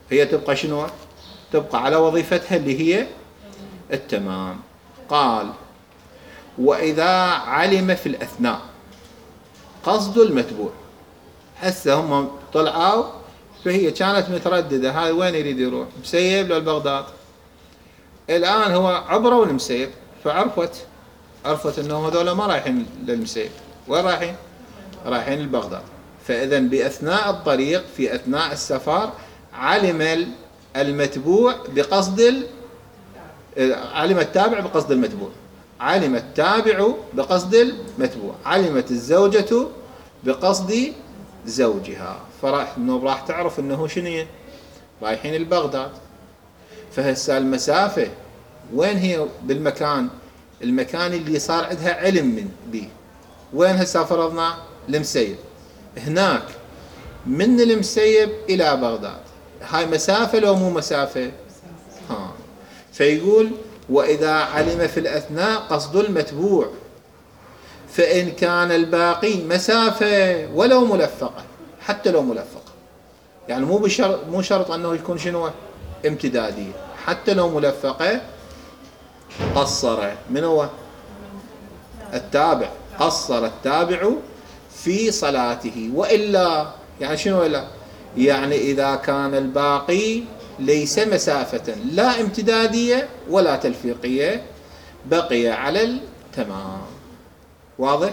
هي تبقى شنو؟ تبقى على وظيفتها اللي هي التمام. قال وإذا علم في الأثناء قصد المتبوع. هسه هم طلعوا فهي كانت مترددة، هاي وين يريد يروح؟ مسيب للبغداد. الآن هو عبروا المسيب فعرفت عرفت انه هذول ما رايحين للمسيب، وين رايحين؟ رايحين لبغداد. فإذا بأثناء الطريق في أثناء السفر علم المتبوع بقصد علم التابع بقصد المتبوع، علم التابع بقصد المتبوع، علمت الزوجة بقصد زوجها، فراح انه راح تعرف انه شنو رايحين البغداد. فهسه المسافة وين هي بالمكان؟ المكان اللي صار عندها علم من به. وين هسه فرضنا؟ المسيب. هناك من المسيب الى بغداد هاي مسافة لو مو مسافة؟ ها. فيقول وإذا علم في الأثناء قصد المتبوع فإن كان الباقي مسافة ولو ملفقة، حتى لو ملفقة، يعني مو بشرط مو شرط أنه يكون شنو امتدادية، حتى لو ملفقة قصر من هو؟ التابع. قصر التابع في صلاته. وإلا يعني شنو إلا؟ يعني إذا كان الباقي ليس مسافة لا امتدادية ولا تلفيقية بقي على التمام. واضح؟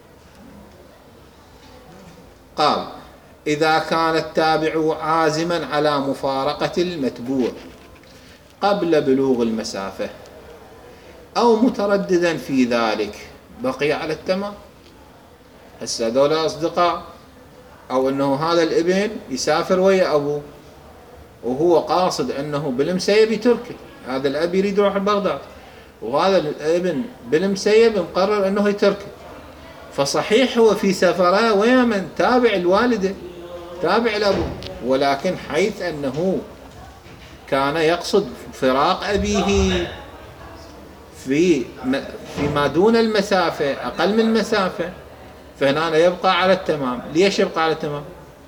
قال إذا كان التابع عازما على مفارقة المتبوع قبل بلوغ المسافة أو مترددا في ذلك بقي على التمام. هسه هذول أصدقاء، أو أنه هذا الابن يسافر ويا أبوه وهو قاصد أنه بالمسيب يتركه، هذا الأب يريد يروح بغداد وهذا الابن بالمسيب مقرر أنه يتركه. فصحيح هو في سفره ويا من؟ تابع الوالدة، تابع الأبو، ولكن حيث أنه كان يقصد فراق أبيه في فيما دون المسافة، أقل من المسافة، فهنا يبقى على التمام. ليش يبقى على التمام؟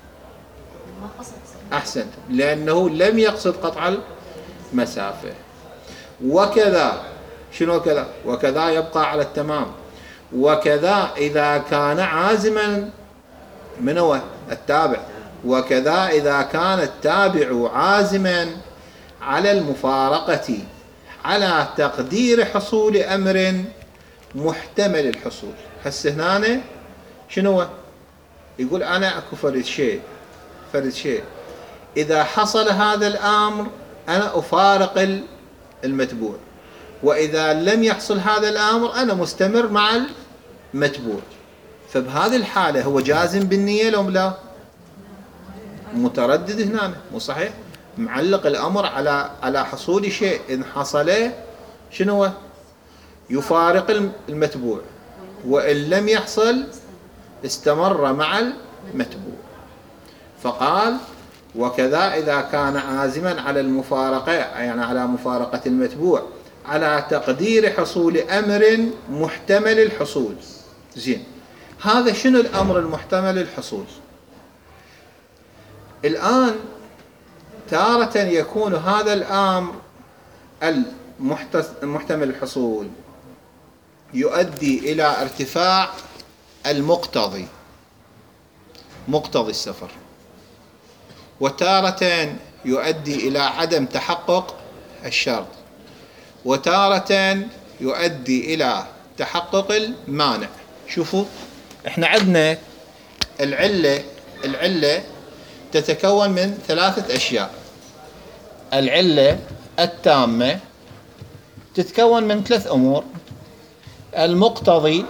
أحسنت، لأنه لم يقصد قطع المسافة. وكذا شنو كذا؟ وكذا يبقى على التمام. وكذا إذا كان عازما من هو؟ التابع. وكذا إذا كان التابع عازما على المفارقة على تقدير حصول أمر محتمل الحصول. هسه هنا شنو يقول؟ أنا أكو فرد شيء فرد شيء إذا حصل هذا الأمر أنا أفارق المتبوع، وإذا لم يحصل هذا الأمر أنا مستمر مع المتبوع. فبهذه الحالة هو جازم بالنية لو لا؟ متردد هنا، مو صحيح؟ معلق الأمر على على حصول شيء، إن حصل شنو يفارق المتبوع، وإن لم يحصل استمر مع المتبوع. فقال وكذا إذا كان عازما على المفارقة، يعني على مفارقة المتبوع على تقدير حصول أمر محتمل الحصول. زين، هذا شنو الأمر المحتمل الحصول؟ الآن تارة يكون هذا الأمر المحتمل الحصول يؤدي إلى ارتفاع المقتضي، مقتضي السفر، وتارة يؤدي إلى عدم تحقق الشرط، وتارة يؤدي إلى تحقق المانع. شوفوا احنا عندنا العلة العلة تتكون من ثلاثة أشياء. العلة التامة تتكون من ثلاث أمور: المقتضي،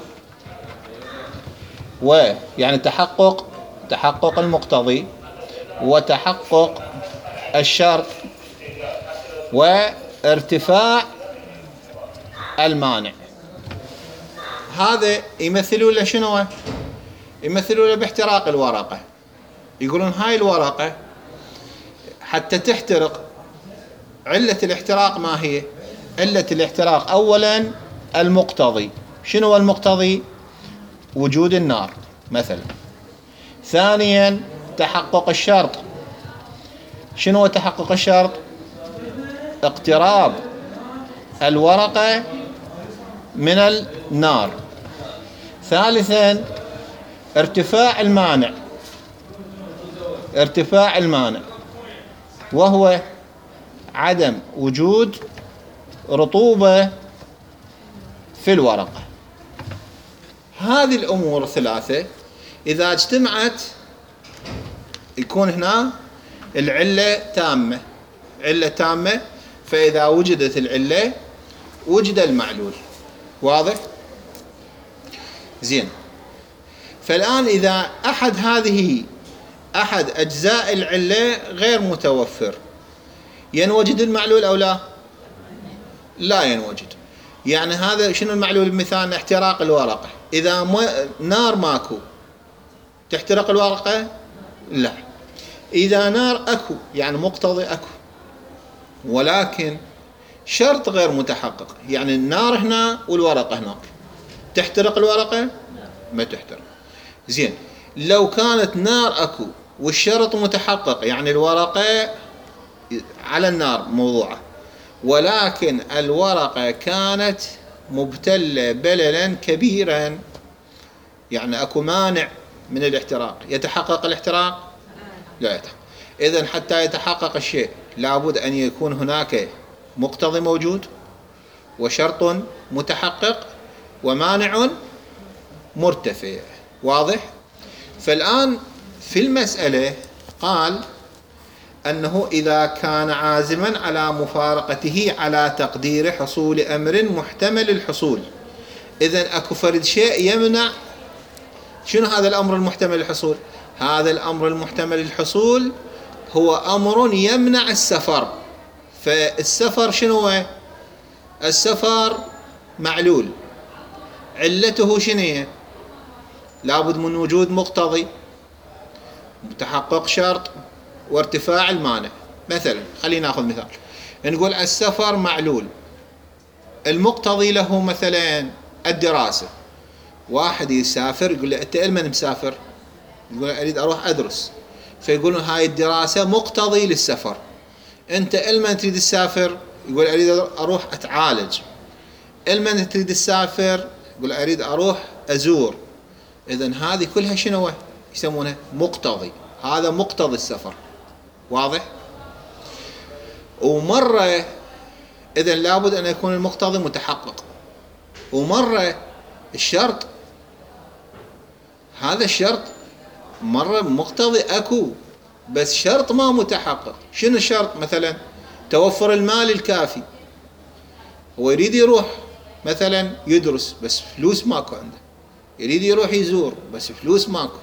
ويعني تحقق تحقق المقتضي، وتحقق الشرط، وارتفاع المانع. هذا يمثلوا له شنو؟ يمثلوا له باحتراق الورقة. يقولون هاي الورقة حتى تحترق، علة الاحتراق ما هي؟ علة الاحتراق أولا المقتضي. شنو المقتضي؟ وجود النار مثلا. ثانيا تحقق الشرط. شنو تحقق الشرط؟ اقتراب الورقة من النار. ثالثا ارتفاع المانع، ارتفاع المانع وهو عدم وجود رطوبة في الورقة. هذه الأمور الثلاثة إذا اجتمعت يكون هنا العلة تامة، علة تامة. فإذا وجدت العلة وجد المعلول. واضح؟ زين. فالآن إذا أحد هذه أحد أجزاء العلة غير متوفر، ينوجد المعلول أو لا؟ لا ينوجد. يعني هذا شنو المعلول؟ المثال احتراق الورقة. إذا ما نار ماكو تحترق الورقة؟ لا. إذا نار أكو يعني مقتضي أكو، ولكن شرط غير متحقق. يعني النار هنا والورقة هناك، تحترق الورقة؟ ما تحترق. زين. لو كانت نار أكو والشرط متحقق، يعني الورقة على النار موضوعة، ولكن الورقة كانت مبتلة بللا كبيرا، يعني أكو مانع من الاحتراق، يتحقق الاحتراق؟ لا يتحقق. إذن حتى يتحقق الشيء لابد أن يكون هناك مقتضي موجود، وشرط متحقق، ومانع مرتفع. واضح؟ فالآن في المسألة قال أنه إذا كان عازما على مفارقته على تقدير حصول أمر محتمل الحصول. إذن أكو فرد شيء يمنع. شنو هذا الأمر المحتمل الحصول؟ هذا الأمر المحتمل الحصول هو أمر يمنع السفر. فالسفر شنو هو؟ السفر معلول، علته شنو؟ لابد من وجود مقتضي، متحقق شرط، وارتفاع المانع. مثلا خلينا ناخذ مثال، نقول السفر معلول، المقتضي له مثلا الدراسة. واحد يسافر يقول له أنت لمن مسافر؟ يقول أريد أروح أدرس. فيقول له هاي الدراسة مقتضي للسفر. أنت لمن تريد تسافر؟ يقول أريد أروح أتعالج. لمن تريد تسافر؟ يقول أريد أروح أزور. إذن هذه كلها شنو يسمونها؟ مقتضي. هذا مقتضي السفر. واضح؟ ومرة إذن لابد أن يكون المقتضي متحقق، ومرة الشرط، هذا الشرط مرة مقتضي أكو بس شرط ما متحقق. شنو الشرط؟ مثلا توفر المال الكافي. هو يريد يروح مثلا يدرس بس فلوس ماكو عنده، يريد يروح يزور بس فلوس ماكو.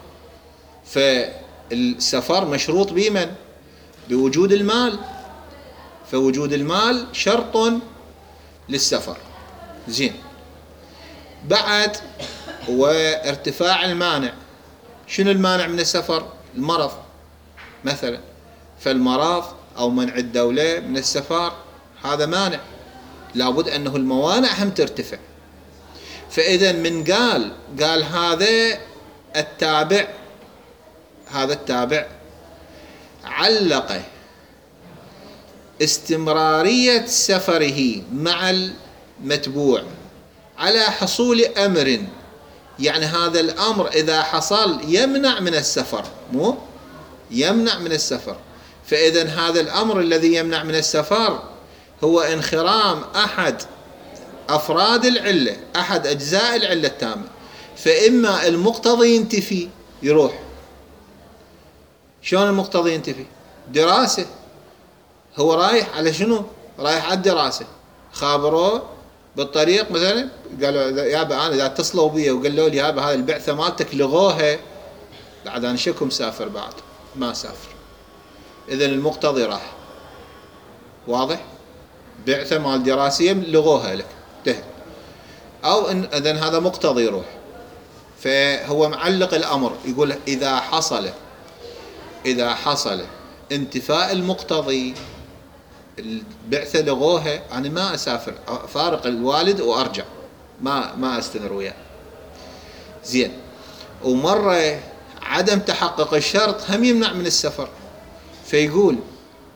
فالسفر مشروط بمن؟ بوجود المال. فوجود المال شرط للسفر. زين. بعد وارتفاع المانع. شنو المانع من السفر؟ المرض مثلا. فالمرض أو منع الدولة من السفر هذا مانع، لابد أنه الموانع هم ترتفع. فإذا من قال قال هذا التابع، هذا التابع علق استمرارية سفره مع المتبوع على حصول أمر. يعني هذا الأمر إذا حصل يمنع من السفر، مو يمنع من السفر. فإذا هذا الأمر الذي يمنع من السفر هو انخرام أحد أفراد العلة، أحد أجزاء العلة التامة. فإما المقتضي ينتفي يروح. شلون المقتضي ينتفي؟ دراسة. هو رايح على شنو؟ رايح على الدراسة. خابروه بالطريق مثلا، قالوا يابا أنا إذا اتصلوا بي وقالوا لي يابا هذه البعثة مالتك لغوها، بعد أنا شكو مسافر، بعد ما سافر. إذن المقتضي راح. واضح؟ بعثة مال دراسية لغوها لك انتهى. أو إن إذن هذا مقتضي يروح. فهو معلق الأمر يقول إذا حصل إذا حصل انتفاء المقتضي، البعثة لغوها، أنا ما أسافر، فارق الوالد وأرجع، ما ما أستمر وياه. زين. ومرة عدم تحقق الشرط هم يمنع من السفر. فيقول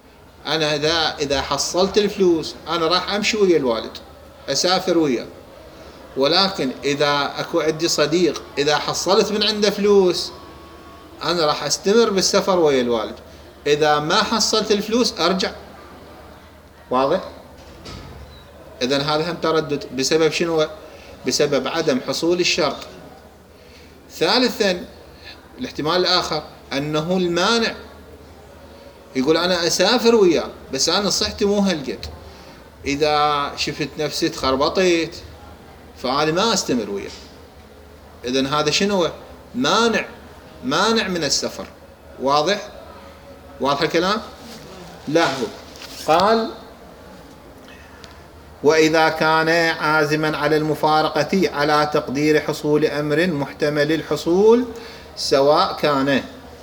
أنا إذا إذا حصلت الفلوس أنا راح أمشي ويا الوالد أسافر وياه، ولكن إذا أكو عندي صديق إذا حصلت من عنده فلوس أنا راح أستمر بالسفر ويا الوالد، إذا ما حصلت الفلوس أرجع. واضح؟ إذن هذا هم تردد بسبب شنو؟ بسبب عدم حصول الشرط. ثالثا الاحتمال الآخر أنه المانع، يقول أنا أسافر وياه بس أنا صحتي مو هالقد، إذا شفت نفسي تخربطيت فأنا ما أستمر وياه. إذن هذا شنو؟ مانع، مانع من السفر. واضح؟ واضح الكلام؟ لاحظوا قال وإذا كان عازما على المفارقة على تقدير حصول أمر محتمل الحصول سواء كان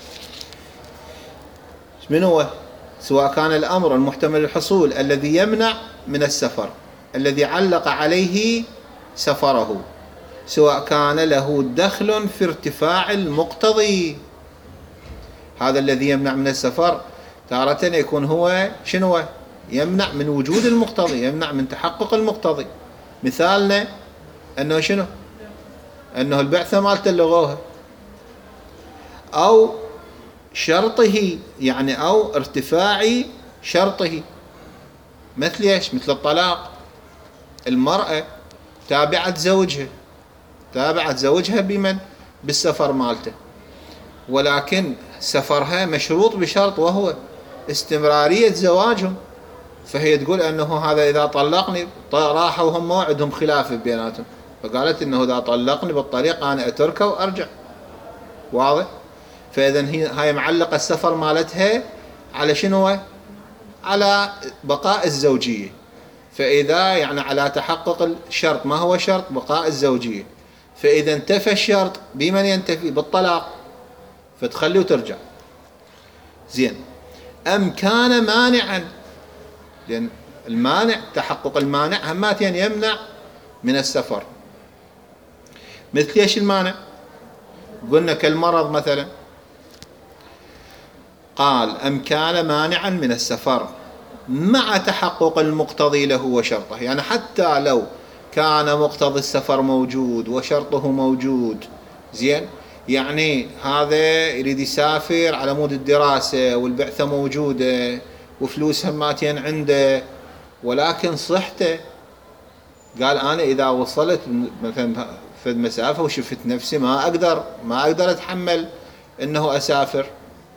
من هو؟ سواء كان الأمر المحتمل الحصول الذي يمنع من السفر الذي علق عليه سفره، سواء كان له دخل في ارتفاع المقتضي. هذا الذي يمنع من السفر تارة يكون هو شنو؟ يمنع من وجود المقتضي، يمنع من تحقق المقتضي. مثالنا أنه شنو؟ أنه البعثة مالته لغوها، أو شرطه يعني أو ارتفاع شرطه. مثل ايش؟ مثل الطلاق. المرأة تابعت زوجها، تابعت زوجها بمن؟ بالسفر مالته، ولكن سفرها مشروط بشرط وهو استمرارية زواجهم، فهي تقول أنه هذا إذا طلقني راحوا هم موعدهم خلاف بيناتهم، فقالت أنه إذا طلقني بالطريق أنا أتركه وأرجع. واضح؟ فإذن هي هاي معلقة السفر مالتها على شنو؟ على بقاء الزوجية. فإذا يعني على تحقق الشرط، ما هو شرط؟ بقاء الزوجية. فإذا انتفى الشرط بمن ينتفي؟ بالطلاق، فتخلي وترجع. زين. أم كان مانعا، لأن المانع تحقق المانع هماتين يمنع من السفر. مثل ايش المانع؟ قلنا كالمرض مثلا. قال أم كان مانعا من السفر مع تحقق المقتضي له وشرطه، يعني حتى لو كان مقتضي السفر موجود وشرطه موجود. زين، يعني هذا يريد يسافر على مود الدراسة والبعثة موجودة وفلوس هماتين عنده، ولكن صحته قال أنا إذا وصلت مثلا في المسافة وشفت نفسي ما أقدر ما أقدر أتحمل إنه أسافر،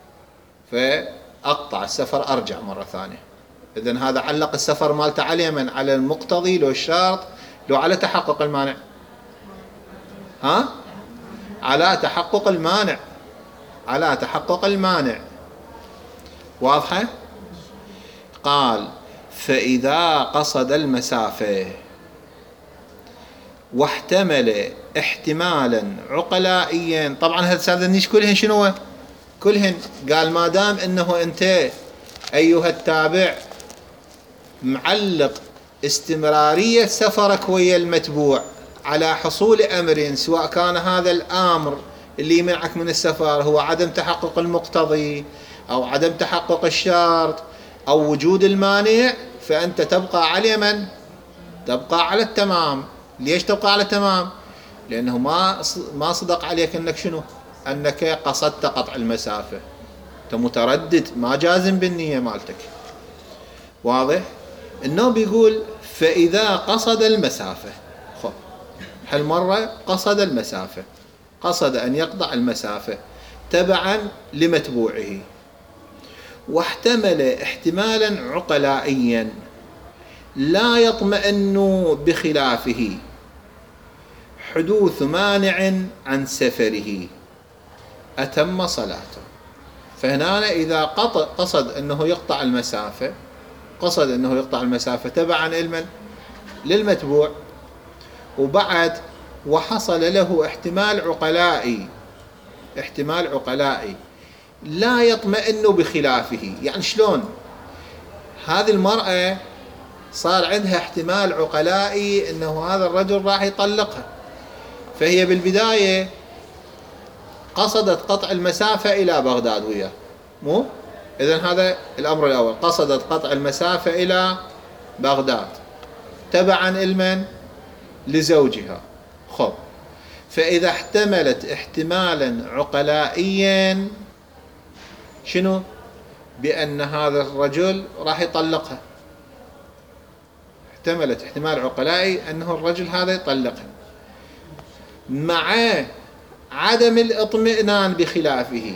فأقطع السفر أرجع مرة ثانية. إذن هذا علق السفر مالته على من؟ على المقتضي لو الشرط لو على تحقق المانع؟ ها؟ على تحقق المانع، على تحقق المانع. واضحة؟ قال فإذا قصد المسافة واحتمل احتمالا عقلائيا، طبعا هذا كلهن شنو؟ كلهن قال ما دام انه انت ايها التابع معلق استمرارية سفرك ويا المتبوع على حصول امر، سواء كان هذا الامر اللي يمنعك من السفر هو عدم تحقق المقتضي او عدم تحقق الشرط او وجود المانع، فانت تبقى على من؟ تبقى على التمام. ليش تبقى على التمام؟ لانه ما ما صدق عليك انك شنو؟ انك قصدت قطع المسافة، انت متردد ما جازم بالنية مالتك. واضح؟ النوم بيقول فإذا قصد المسافة، خب هالمرة قصد المسافة، قصد أن يقطع المسافة تبعا لمتبوعه، واحتمل احتمالا عقلائيا لا يطمئن بخلافه حدوث مانع عن سفره أتم صلاته. فهنا إذا قصد أنه يقطع المسافة، قصد أنه يقطع المسافة تبعا لمن؟ للمتبوع، وبعد وحصل له احتمال عقلائي، احتمال عقلائي لا يطمئن بخلافه. يعني شلون؟ هذه المرأة صار عندها احتمال عقلائي أنه هذا الرجل راح يطلقها، فهي بالبداية قصدت قطع المسافة إلى بغداد وياه، مو إذن هذا الأمر الأول، قصدت قطع المسافة إلى بغداد تبعا لمن؟ لزوجها. خب، فإذا احتملت احتمالا عقلائيا شنو؟ بأن هذا الرجل راح يطلقها، احتملت احتمال عقلائي أنه الرجل هذا يطلقها، مع عدم الاطمئنان بخلافه.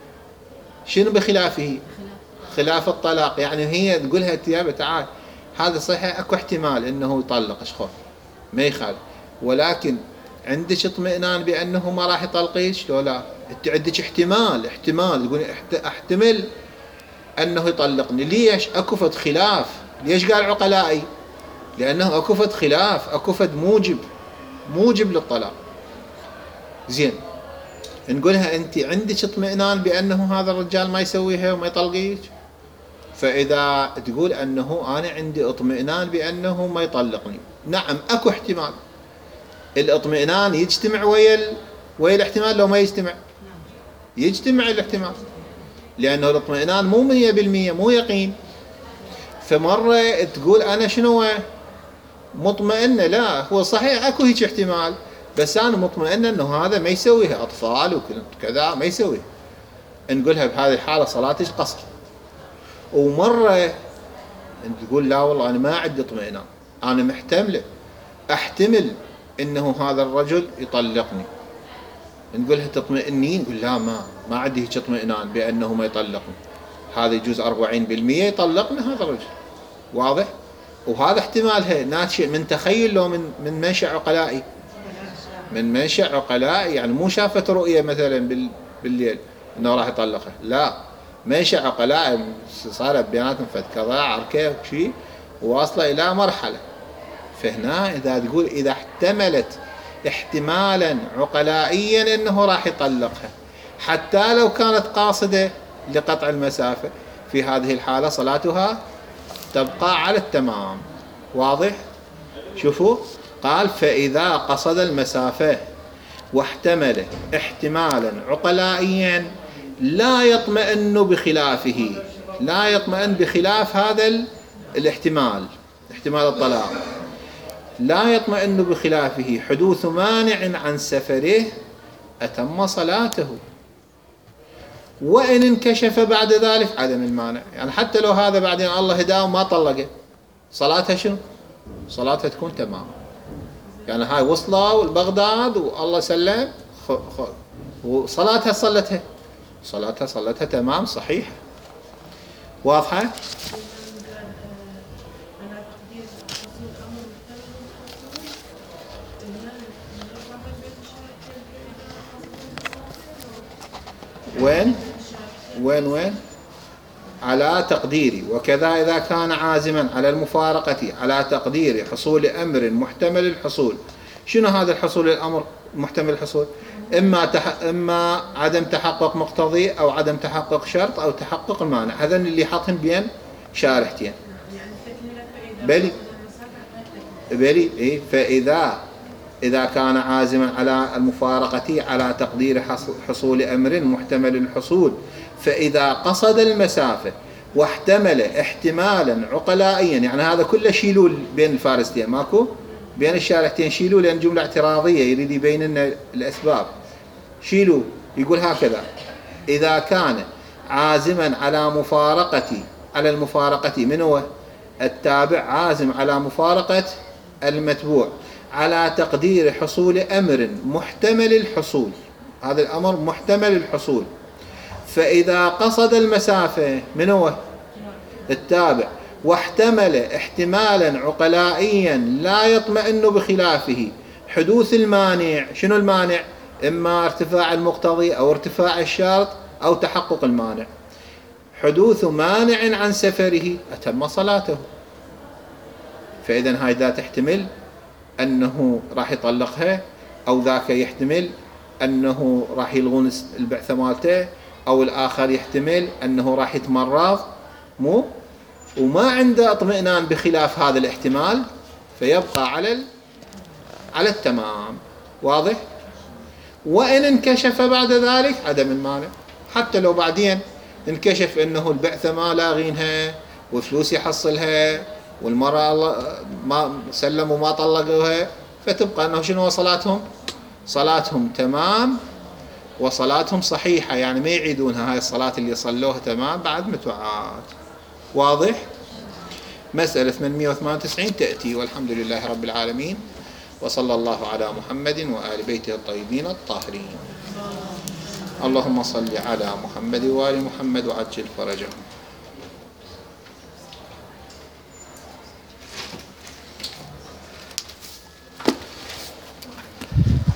شنو بخلافه؟ خلاف الطلاق. يعني هي تقولها تيابة تعال هذا صحيح اكو احتمال انه يطلق اشخاص ما يخالف، ولكن عندك اطمئنان بانه ما راح يطلقيش لو لا؟ انت عندك احتمال احتمال تقول احتمل انه يطلقني. ليش؟ اكو فد خلاف. ليش قال عقلائي؟ لانه اكو فد خلاف، اكو فد موجب موجب للطلاق. زين، نقولها انت عندك اطمئنان بانه هذا الرجال ما يسويها وما يطلقيك، فاذا تقول انه انا عندي اطمئنان بانه ما يطلقني، نعم اكو احتمال الاطمئنان يجتمع ويا ال... ويا الاحتمال. لو ما يجتمع يجتمع الاحتمال، لانه الاطمئنان مو مية بالمية، مو يقين. فمره تقول انا شنو مطمئنه، لا هو صحيح اكو هيك احتمال بس انا مطمئنه انه هذا ما يسويها، اطفال وكذا ما يسويها، نقولها بهذه الحاله صلاتك قصر. ومره تقول لا والله انا ما عندي اطمئنان، انا محتمله احتمل انه هذا الرجل يطلقني، نقولها تطمئنين؟ نقول لا ما ما عندي هيك اطمئنان بانه ما يطلقني، هذا يجوز أربعين بالمية يطلقنا هذا الرجل. واضح؟ وهذا احتمالها ناتج من تخيل لو من من منشأ عقلائي؟ من منشأ عقلائي، يعني مو شافت رؤية مثلا بالليل انه راح يطلقها، لا منشأ عقلائي صارت بيناتهم فد كذا عركه وشيء وواصله الى مرحله. فهنا اذا تقول اذا احتملت احتمالا عقلائيا انه راح يطلقها حتى لو كانت قاصده لقطع المسافه، في هذه الحاله صلاتها تبقى على التمام. واضح؟ شوفوا، قال فإذا قصد المسافة واحتمل احتمالا عقلائيا لا يطمئن بخلافه، لا يطمئن بخلاف هذا الاحتمال، احتمال الطلاق، لا يطمئن بخلافه حدوث مانع عن سفره أتم صلاته، وإن انكشف بعد ذلك عدم المانع. يعني حتى لو هذا بعدين الله هداه وما طلقه، صلاتها شنو؟ صلاتها تكون تمام. يعني هاي وصلوا لبغداد والله سلم خ... خ... وصلاتها صلتها صلاتها صلتها تمام صحيحة. واضحة؟ وين وين وين على تقديري، وكذا إذا كان عازما على المفارقة على تقدير حصول أمر محتمل الحصول. شنو هذا الحصول؟ الأمر محتمل الحصول إما تح... إما عدم تحقق مقتضي أو عدم تحقق شرط أو تحقق المانع. هذا اللي حاطهم بين شارحتين. بلي بلي إيه؟ فإذا إذا كان عازما على المفارقة على تقدير حصول أمر محتمل الحصول، فإذا قصد المسافة واحتمل احتمالا عقلائيا، يعني هذا كله شيلوا بين الفارستين، ماكو بين الشارحتين شيلوا لأن جملة اعتراضية يريد يبين لنا الأسباب. شيلوا، يقول هكذا: إذا كان عازما على مفارقة على المفارقة من هو التابع، عازم على مفارقة المتبوع على تقدير حصول أمر محتمل الحصول، هذا الأمر محتمل الحصول، فإذا قصد المسافة من هو التابع واحتمل احتمالا عقلائيا لا يطمئن بخلافه حدوث المانع. شنو المانع؟ إما ارتفاع المقتضي أو ارتفاع الشرط أو تحقق المانع. حدوث مانع عن سفره أتم صلاته. فإذا هاي ذا تحتمل أنه راح يطلقها، أو ذاك يحتمل أنه راح يلغون البعثة مالته، أو الآخر يحتمل أنه راح يتمرض، مو وما عنده اطمئنان بخلاف هذا الاحتمال، فيبقى على على التمام. واضح؟ وإن انكشف بعد ذلك عدم المانع، حتى لو بعدين انكشف أنه البعثة ما لاغينها وفلوس يحصلها والمرأة الله ما سلموا وما طلقوها، فتبقى أنه شنو صلاتهم؟ صلاتهم تمام وصلاتهم صحيحة، يعني ما يعيدونها، هاي الصلاة اللي صلوها تمام بعد متوعات. واضح؟ مسألة ثمانمئة وثمانية وتسعين تأتي. والحمد لله رب العالمين، وصلى الله على محمد وآل بيته الطيبين الطاهرين. اللهم صل على محمد وآل محمد وعجل فرجهم.